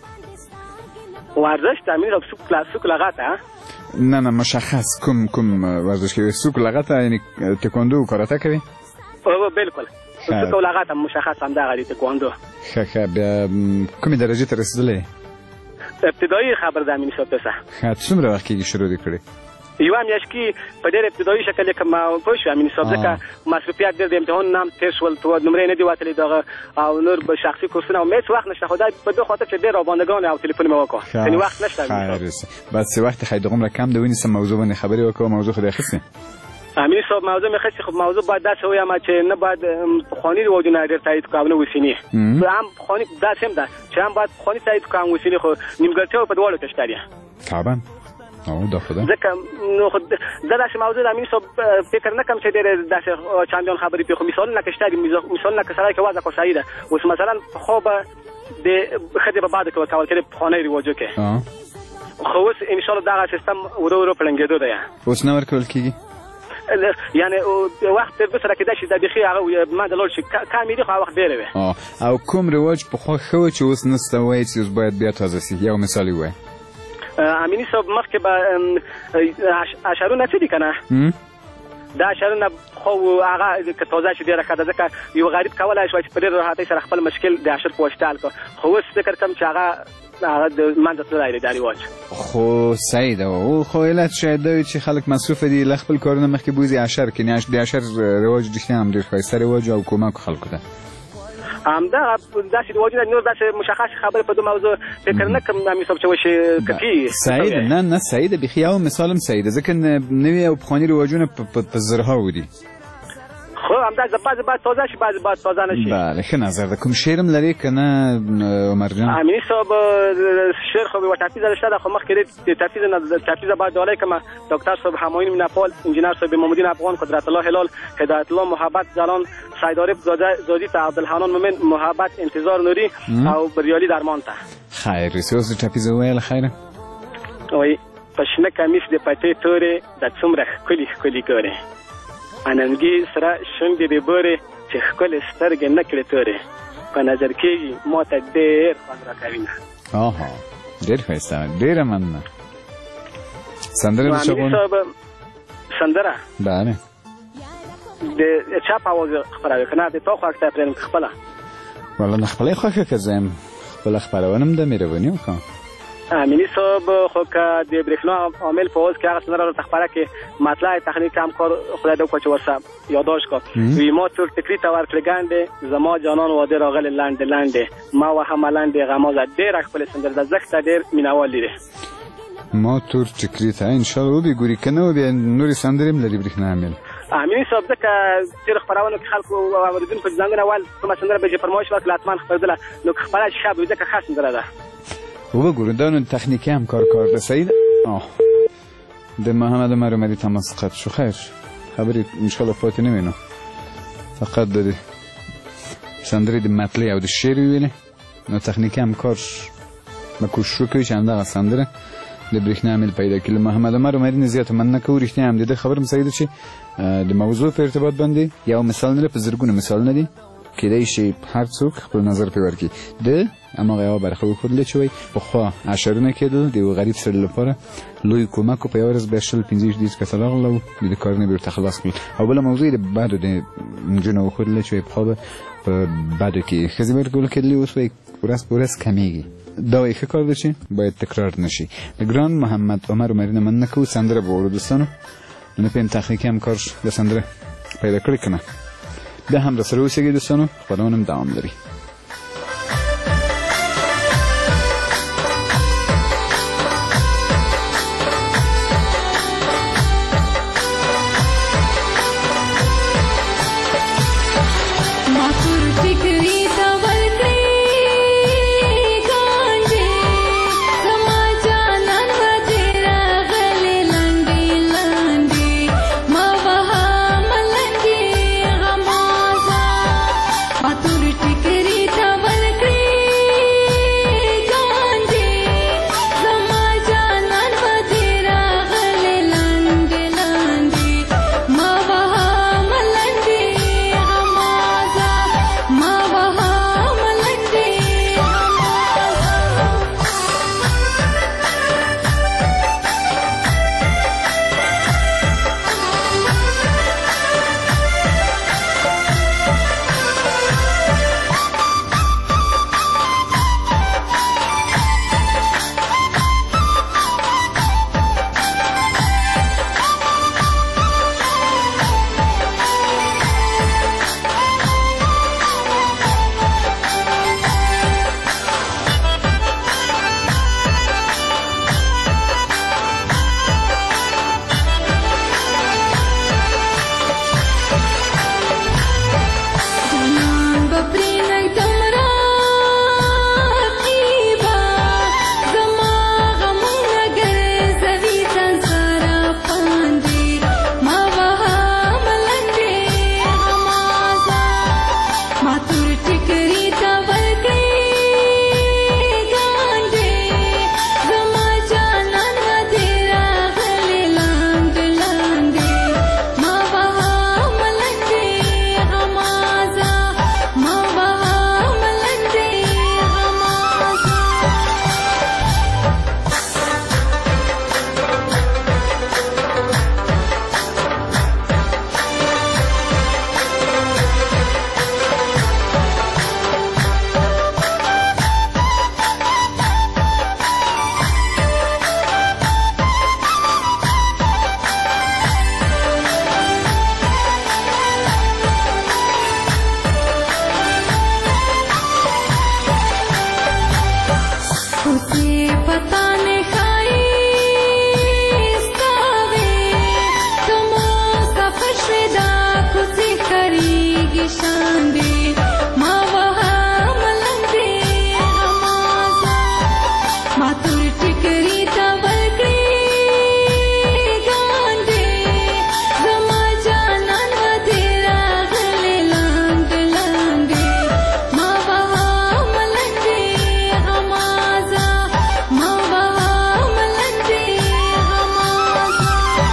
ورزش ته امین صاحب سوک لغته نه نه مشخص کوم کوم ورزش کوي؟ سوک لغته یعنی تکواندو و کاراته کوي؟ او بالکل سوک لغته مشخص همدغه دی تکواندو. ښه ښه بیا کومې درجې ته رسېدلی؟ ابتدایي خبر ده امین صاحب ته. ښه څومره وخت کېږي شروع دې کړې؟ یوه میاشت کې په ډېر ابتدایي شکل کې ما پوه شو امین صاحب ځکه مصروفیت ډېر د امتحان نام تېر شول نمرې نه دي وتلې دغه او نور به شخصي کورسونه او هېڅ وخت نشته خو دا په دې خاطر چې ډېر راباندګان او تلیفون مې وکړ یعنې وخت نشته بس وقت خیلی دومره کم ده ونیسم موضوع باندې خبرې وکړو موضوع خو دې اخیستې امین صاحب موضوع مې اخیستې خو موضوع باید داسې ووایم چې نه باید پخواني رواجونه ډېر تایید کړو او نه اوسني هم پخواني داسې هم ده چې هم باید پخواني تایید کړو هم اوسني خو نیمګړتیاوې په دواړو کې شته دي طبعا او دا خدا ځکه نو خو زه داسې موضوع د امین صاحب فکر نه کوم چې ډېرې داسې چندان خبرې پرې خو مثالونه کې شته دي مثالونه که سړی کې وضع خو صحیح ده اوس مثلا پخوا به د ښځې په بعد کې به کول کېدې پخواني رواجو کې خو اوس انشاءالله دغه سیستم ورو ورو پړنګېدو دی اوس نه ورکول کېږي یعنی وخت تر بسره کېدای شي دا بیخي هغه منځ لاړ شي کمې دي خو هغه وخت ډېره وي او کوم رواج پخوا ښه و چې اوس نسته وایي چې اوس باید بیا تازه سي یو مثال یې ووایه امیني صاحب مخکې به اشرونه څه دي که نه دا اشرونه خو هغه که تازه شي ډېره ښه ده ځکه یو غریب کولی شوای چې په ډېره راحتۍ سره خپل مشکل د اشر په واسطه حل کړو خو اوس فکر کوم چې هغه هغه د منځه تللی دی دا رواج خو صحیح ده او خو علت شاید دا وي چې خلک مصروفه دي له خپل کارونه مخکې بوځي اشر کړي د اشر رواج رښتیا هم ډېر ښایسته رواج او کمک خلکو ته همدغه داسې رواجونه نور داسې مشخص خبرې په دې موضوع فکر نه کوم امین صاحب چې وشي کفي صحیح ده نه نه صحیح ده بیخي یو مثال هم صحیح ده ځکه نوي او پخواني رواجونه په زرهاو دي خو همداسې بعضې باید تازه شي بعضې باید تازه نه شي بله ښه نظر ده کوم شعر هم لرې که نه عمر جان امیني صاحب شعر خو یوه تفیزه شته ده خو مخکې د تفیزه نه تفیزه باید ډالۍ کړم ډاکټر صاحب همایون مینهپال انجینر صاحب محمدین افغان قدرت الله هلال هدایت الله محبت جلان سید عارف زادی ته عبدالحنان مومن محبت انتظار نوری او بریالي درمان ته خیر رسې اوس د تفیزه وویله خیره وایي په شنه کمیس د پټۍ تورې د څومره ښکلي ښکلي ګورې اننګي سره شونډې د بورې چې ښکلې سترګې نه کړې تورې په نظر کېږي ما ته ډېر خوند راکوي آها ډېر ښایسته ډېره مننه سندره د چا غواړې سندره بله د چا په اواز خپروي که نه د تا خوښ ته پرېږدم که خپله والله نه خپله یې خوښه که زه یم خپله خپرونه هم ده مهرباني وکړه امیني صاحب خو که د برېښنا عامل په اوس کې هغه سندره راته خپره کړې مطلع تخنیک هم کار خدای دې وکړه چې ورسره یاداشت کړه وي ما تور ټکري ته ورکړې ګنډې زما جانان واده راغلې لنډې لنډې ما وهمه لنډې غمازه ډېره ښکلې سندره ده ځکه ډېر مینهوال دی ما تور ټکري ته انشاءالله وبېګوري که نه وبیا نورې سندرې هم لري برېښنا عامل امیني صاحب ځکه تېرو خپرونو کې خلکو اورېدونکو چې ځانګړی ول کومه سندره به چې فرمایش وکړه حتما خپرېدله نو که خپره شي ښه به وي ځکه ښه سندره ده وبګورو دا نو تخنیکی هم کار کار ده صحیح ده د محمد عمر اومدی تماس قطع شو خیر خبرې انشاءالله پاتې نه وي نو فقط د سندرې د مطلع او د شعر ویلې نو تخنیکی هم کار به کوشش وکړي چې همدغه سندره د برېښنا عامل پیدا کړي له محمد عمر اومدي نه زیاته مننه کوو رښتیا هم د ده خبره هم صحیح ده چې د موضوع په ارتباط باندې یو مثال نه ده په زرګونه مثالونه دي کېدای شي هر څوک خپل نظر پرې ورکړي د هماغه یوه برخه وښودله چې وایي پخوا اشرونه کېدل د یو غریب سړي لپاره لوی کمک و په یوه ورځ بیا شل پنځه ویشت دېرش کسه راغله او د کارونه به ورته خلاص کړل او بله موضوع یې د بدو د نجونو وښودله چې وایي پخوا به په بدو کې ښځې ورکول کېدلې اوس وایي ورځ په ورځ کمیږي دا وایي ښه کار ده چې باید تکرار نه شي د ګران محمد عمر عمري نه مننه کوو سندره به واورو دوستانو نه پوهیم تخنیکي همکار د سندره پیدا کړې که نه ده هم را سره اوسېږئ دوستانو خپرونه هم دوام لري टिकरी उसे पता नहीं खाई करेगी शांदे माँ वहाँ मलंदे हमाजा मातुर टिकरी तवलकरी गांदे गमा जानन वधेरा गले लांग लांगे माँ वहाँ मलंदे हमाजा माँ वहाँ मलंदे हमाजा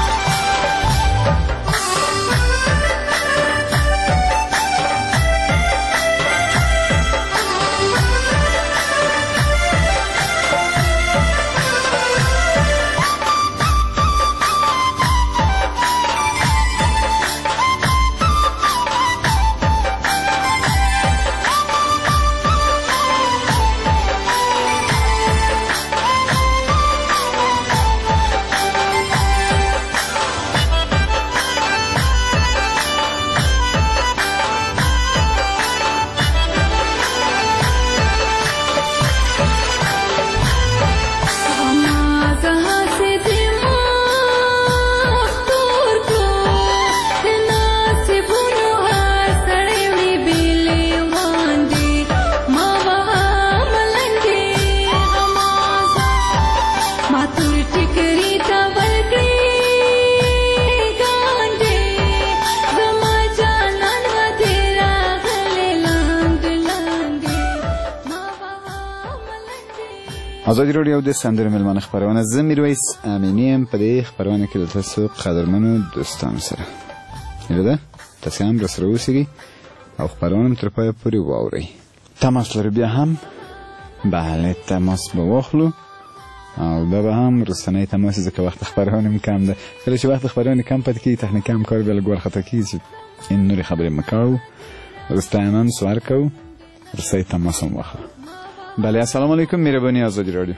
ازادي رادیو د سندرو ملمانه خبرونه زه میرویس امینی ام په دې خبرونه کې د تاسو قدرمنو دوستانو سره یله تاسو هم راسره اوسئ او خبرونه تر پای پورې واورئ. تماس لري بیا هم بله تماس به واخلو او دا به هم رسنۍ تماس ځکه وخت خبرونه کم ده. کله چې وخت خبرونه کم پاتې کیږي تخنیکي هم کار بل ګور خطا کیږي این نوري خبرې مکاو رستانان سوار کو رسۍ تماس هم واخلو. بله السلام علیکم مهرباني آزادی رادیو.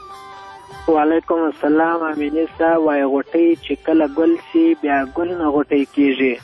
وعلیکم السلام امینی صاحب. وای غوټۍ چې کله ګل سي بیا ګل نه غوټۍ کیږي.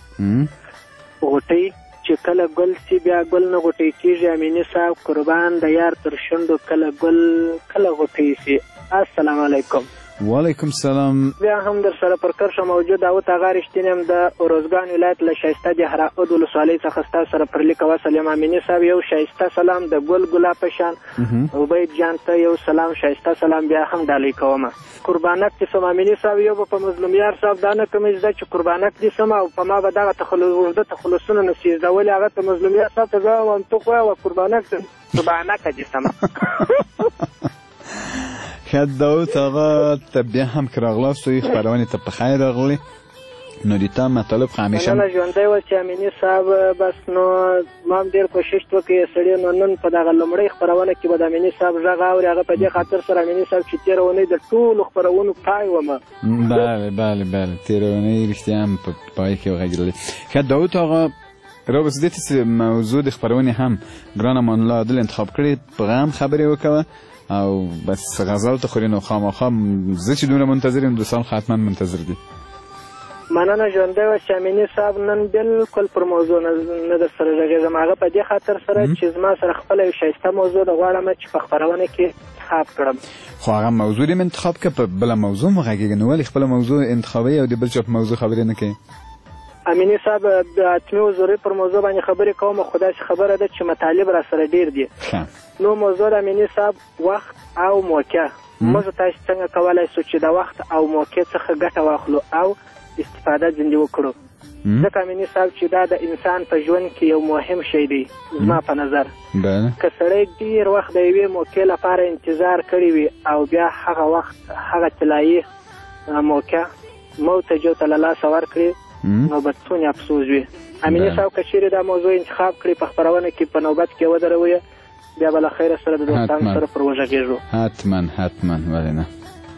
غوټۍ چې کله ګل سي بیا ګل نه غوټۍ کیږي. امینی صاحب قربان د یار تر شونډو کله ګل کله غوټۍ سي. السلام علیکم. وعلیکم السلام. بیا هم در سره پر کرشه موجود او تا غار شتینم د روزګان ولایت له شایسته د هراود ولسوالۍ څخه ستاسو سره پر لیک وسلام. امینی صاحب یو شایسته سلام د ګل ګلاب پشان عبید جان ته یو سلام شایسته سلام بیا هم ډالۍ کوم. قربانک چې سم امینی صاحب یو په مظلومیار صاحب دانه کوم زده چې قربانک دي سم او په ما به دغه تخلص د تخلصونه نسیز دا ولې هغه ته مظلومیار صاحب ته وام تو خو او قربانک قربانک دي سم. خد داود آقا بیا هم که راغلاستوی خبرانی تا بخیر راغلی نو دیتا مطالب همیشه منه ژوندی و چې امینی صاحب بس نو ما هم ډېر کوشش وکړی سړی نو نن په دغه لومړۍ خپرونه کې به د امیني صاحب غږ اوري هغه په دې خاطر سره امیني صاحب چې تېره اونۍ د ټولو خپرونو پای ومه. بله بله بله تېره اونۍ رښتیا هم په پای کې وغږېدلې. ښه داود آقا را بسدې موضوع د خپرونې هم ګران امان الله عادل انتخاب کړې په غم خبرې وکوه او بس غزل ته خوري نو خامخا زه چې دومره منتظر یم دوستان حتما منتظر دي. مننه ژوندی و چې امیني صاحب نن بالکل پر موضوع نه در سره غږېږم هغه په دې خاطر سره چې زما سره خپله یو ښایسته موضوع د غواړم چې په خپرونه کې انتخاب کړم. خو هغه موضوع دې انتخاب که په بله موضوع مو غږېږي نو ولې خپله موضوع انتخابوي او د بل چا په موضوع خبرې نه کوي؟ امیني صاحب د اتمې وزورۍ پر موضوع باندې خبرې کوم خو داسې خبره ده چې مطالب را سره ډېر دي. نو موضوع د امیني صاحب وخت او موقع. موږ تاسو څنګه کولی شو چې د وخت او موقع څخه ګټه واخلو او استفاده ځینې وکړو. ځکه امیني صاحب چې دا د انسان په ژوند کې یو مهم شی دی زما په نظر. که سړی ډېر وخت د یوې موقع لپاره انتظار کړی وي او بیا هغه وخت هغه طلایي موقع موت جو ته له لاسه ورکړي نو به څونه افسوس وي. امیني صاحب که چیرې دا موضوع انتخاب کړي په خپرونه کې په نوبت کې ودروي بیا به له خیره سره د دوستانو سره پر وغږېږو. حتما حتما ولې نه.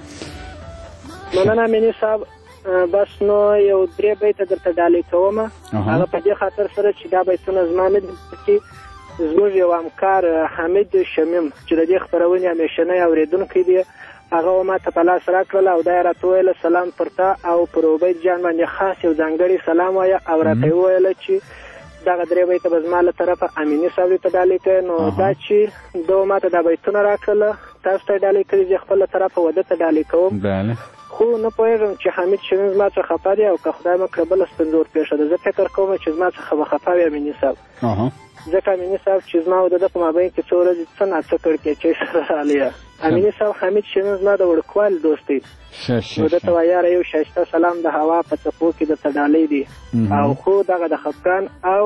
مننه امیني صاحب. بس نو یو درې بیته درته ډالۍ کوم. هغه په دې خاطر سره چې دا بیتونه زما نه دي چې زموږ یو همکار حمید شمیم چې د دې خپرونې همیشنی اورېدونکی دی هغه ما ته په لاس راکړله او دا یې راته وویله سلام پر تا او پر عبید جان باندې خاص یو ځانګړی سلام وایه او راته یې وویله چې دغه درې بیته به زما له طرفه امیني صاحب ته ډالۍ کوي. نو دا چې ده ما ته دا بیتونه راکړله تاسو ته ډالۍ کړي زه خپله طرفه واده ته ډالۍ کوم بله خو نه پوهېږم چې حمید شمیم زما څخه خفه دی او که خدای مه کړه بله ستونزه ورپېښه ده زه فکر کوم چې زما څخه به خفه وي امیني صاحب ځکه امیني صاحب چې زما او د ده په مابین کې څو ورځې څه ناڅه کړکېچۍ سره راغلی یم امیني صاحب حمید شمیم زما د وړوکوالي دوست دی نو ده ته وایه یاره یو ښایسته سلام د هوا په څپو کې درته ډالۍ دی او خو دغه د خفګان او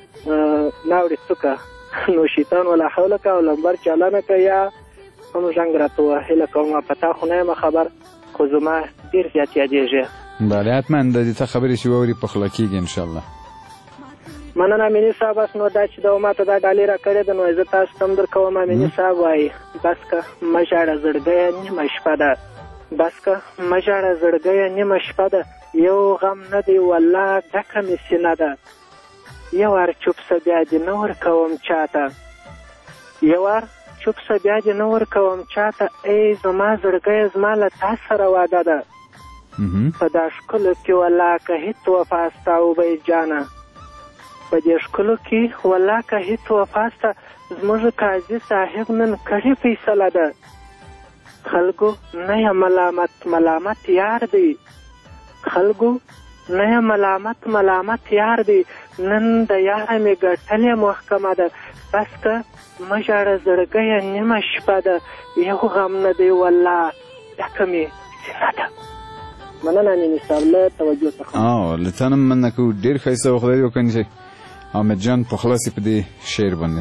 ناوړې څوکه نو شیطان ولا حوله که او لمبر چالانه که یا هم زنګ راته وهیله کوم په تا خو نه یم خبر خو زما ډېر زیات یادېږي بله حتما د دې څه خبرې چې واوري په خوله کېږي انشاءالله مننه امیني صاحب بس نو دا چې ده ما ته دا ډالۍ را کړې ده نو زه تاسو ته هم در کوم امیني صاحب وایي بس که مه ژاړه زړګیه نیمه شپه ده بس که مه ژاړه زړګیه نیمه شپه ده یو غم نه دی والله ډکه مې سینه ده یو وار چوپ سه بیا دې نه ورکوم چاته یو وار چوپ سه بیا دې نه ورکوم چاته ای زما زړګیه زما له تا سره واده ده په دا ښکلو کې والله که هېڅ وفا ستا عبید جانه په دې ښکلو کې والله که هېڅ وفا سته زموږ قاضي صاحب نن کړې فیصله ده خلکو نه یم ملامت ملامت یار دی خلکو نه یم ملامت ملامت یار دی نن د یاره مې ګټلې محکمه ده بس که مه ژاړه زړګیه نیمه شپه ده یو غم نه دی والله ډکه مې سینه ده مننه امیني صاحب له توجه څخه له تا نه مننه کوو ډېر ښایسته و خدای وکړي چې حامد جان په خلاص په دې شعر باندې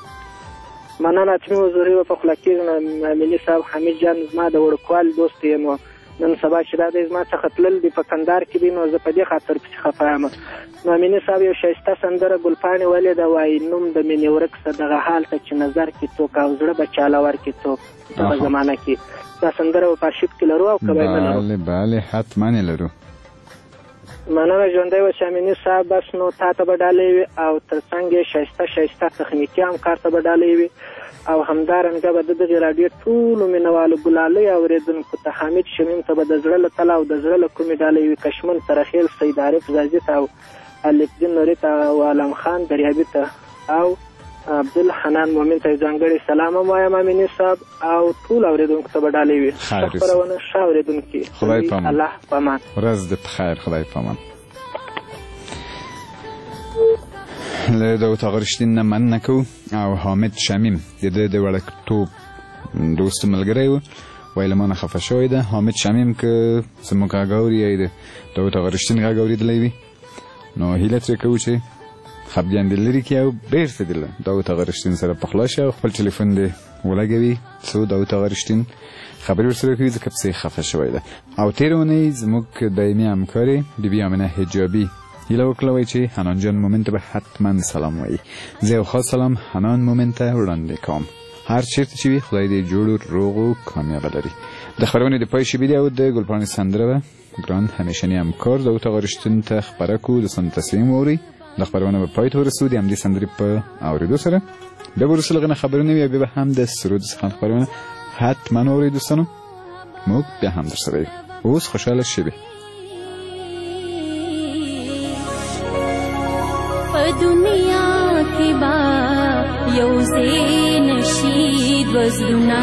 مننه چې مې حضوري و په خوله کېږي نو امیني صاحب حمید جان زما د وړوکوالي دوست دی نو نن سبا چې دا دی زما څخه تلل دی په کندهار کې دی نو زه په دې خاطر پسې خفه یم نو امیني صاحب یو ښایسته سندره ګلپاڼې ولې ده وایي نوم د مینې ورک شه دغه حال ته چې نظر کې څوک او زړه به چاله ورکړي څوک دغه زمانه کې دا سندره په آرشیف کې لرو او که به یې نه لرو بله بله حتما یې لرو مننه ژوندی اوسې امیني صاحب بس نو تا ته به ډالۍ وي او تر څنګ یې ښایسته ښایسته تخنیکي همکار ته به ډالۍ وي او همدارنګه به د دغې راډیو ټولو مینهوالو ګلالۍ اورېدونکو ته حمید شمیم ته به د زړه له تله او د زړه له کومې ډالۍ وي کشمن سرخیل سید عارف زازي ته او الفدین نوري ته او عالم خان دریابي ته او عبدالحنان مومن ته ځانګړی سلام هم وایم امیني صاحب او ټول اورېدونکو ته به ډالۍ وي ښه خپرونه ښه اورېدونکي خدای پامان الله پامان ورځ دې په خیر خدای پامان له داود آقا رشتین نه مننه کوو او حامد شمیم د ده د وړکتوب دوست ملګری و وایي له ما نه خفه شوی ده حامد شمیم که زموږ غږ اوري یا د داود آقا رشتین غږ اورېدلی وي نو هیله ترې کوو چې خفګان دې لرې کړي او بېرته دې له داود آقا رشتین سره پخلا شي او خپل ټلیفون دې ولګوي څو داود آقا رشتین خبرې ورسره کوي ځکه پسې خفه شوی ده او تېره اونۍ زموږ دایمي همکارې بیبي امینه حجابي هیله وکړه وایي چې حنان جان مومن ته به حتما سلام وایي زه یو خاص سلام حنان مومن ته وړاندې کوم هر چیرته چې وي خدای دې جوړ روغ او کامیابه لري د خپرونې د پای شبي دی او د ګلپاڼې سندره به ګران همیشني همکار داود آقا رشتین ته خپره کړو د سند تسلیم واورئ د خپرونه به پای ته ورسو د همدې سندرې په اورېدو سره بیا به وروسته له هغې نه خبرونه وي او بیا به هم د سرود څخه خپرونه حتما واورئ دوستانو موږ بیا هم در سره یو اوس خوشحاله شبې دنیا کې با یو ځای نشي دوه زړونه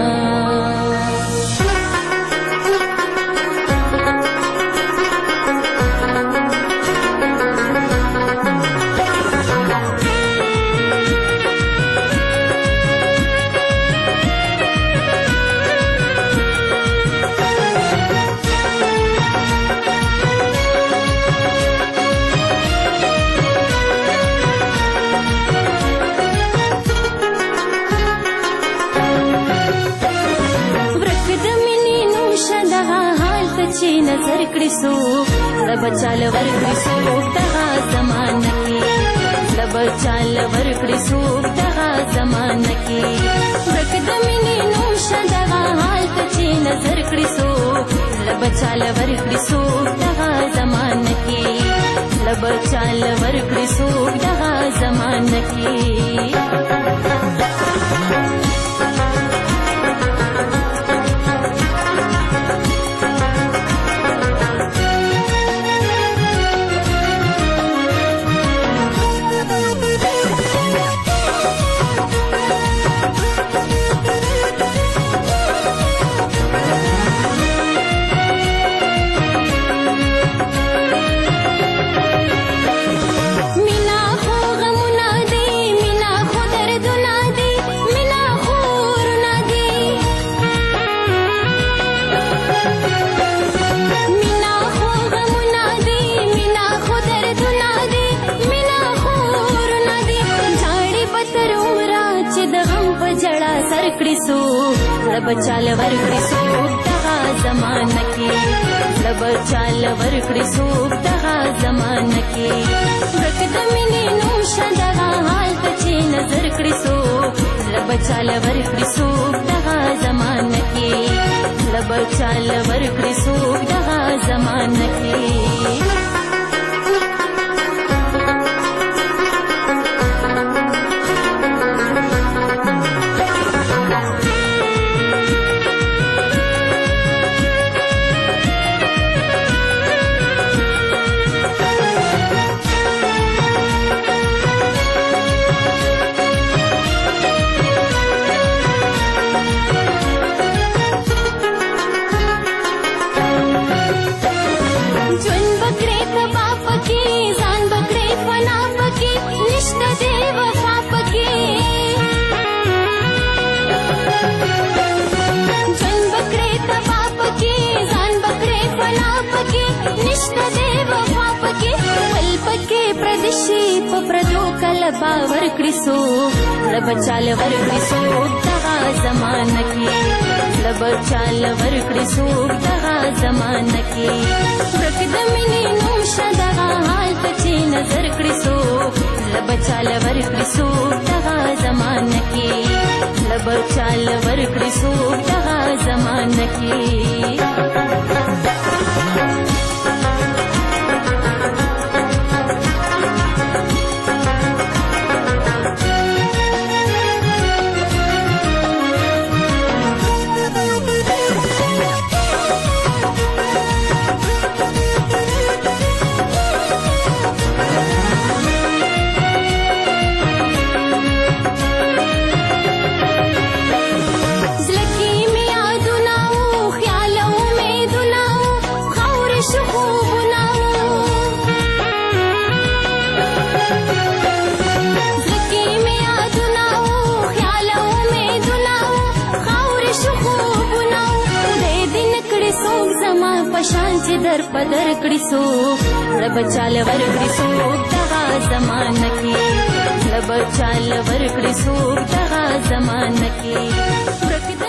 چې نظر کړي سو لبچال ور کړي سو دغه زمانه کې لبچال ور کړي سو دغه زمانه کې ورک د مینې نوش دغه حال ته چې نظر کړي سو لبچال ور کړي سو دغه زمانه کې لبچال ور کړي سو دغه زمانه کې څوک زړه به چاله ورکړي څوک دغه زمانه کې زړه به چاله ورکړي څوک دغه زمانه کې ورک د مینې نوم شه دغه حال ته چې نظر کړي څوک زړه به چاله ورکړي څوک دغه زمانه کې زړه به چاله ورکړي څوک دغه زمانه کې باور کړی څوک زړه به چاله ورکړي څوک دغه زمانه کې زړه به چاله ورکړي څوک دغه زمانه کې ورک د مینې نوم شه دغه حال ته چې نظر کړي څوک زړه به چاله ورکړي څوک دغه زمانه کې زړه به چاله ورکړي څوک دغه زمانه کې در پدر کړي څوک زړه به چاله ورکړي څوک دغه زمانه کې زړه به چاله ورکړي څوک دغه زمانه کې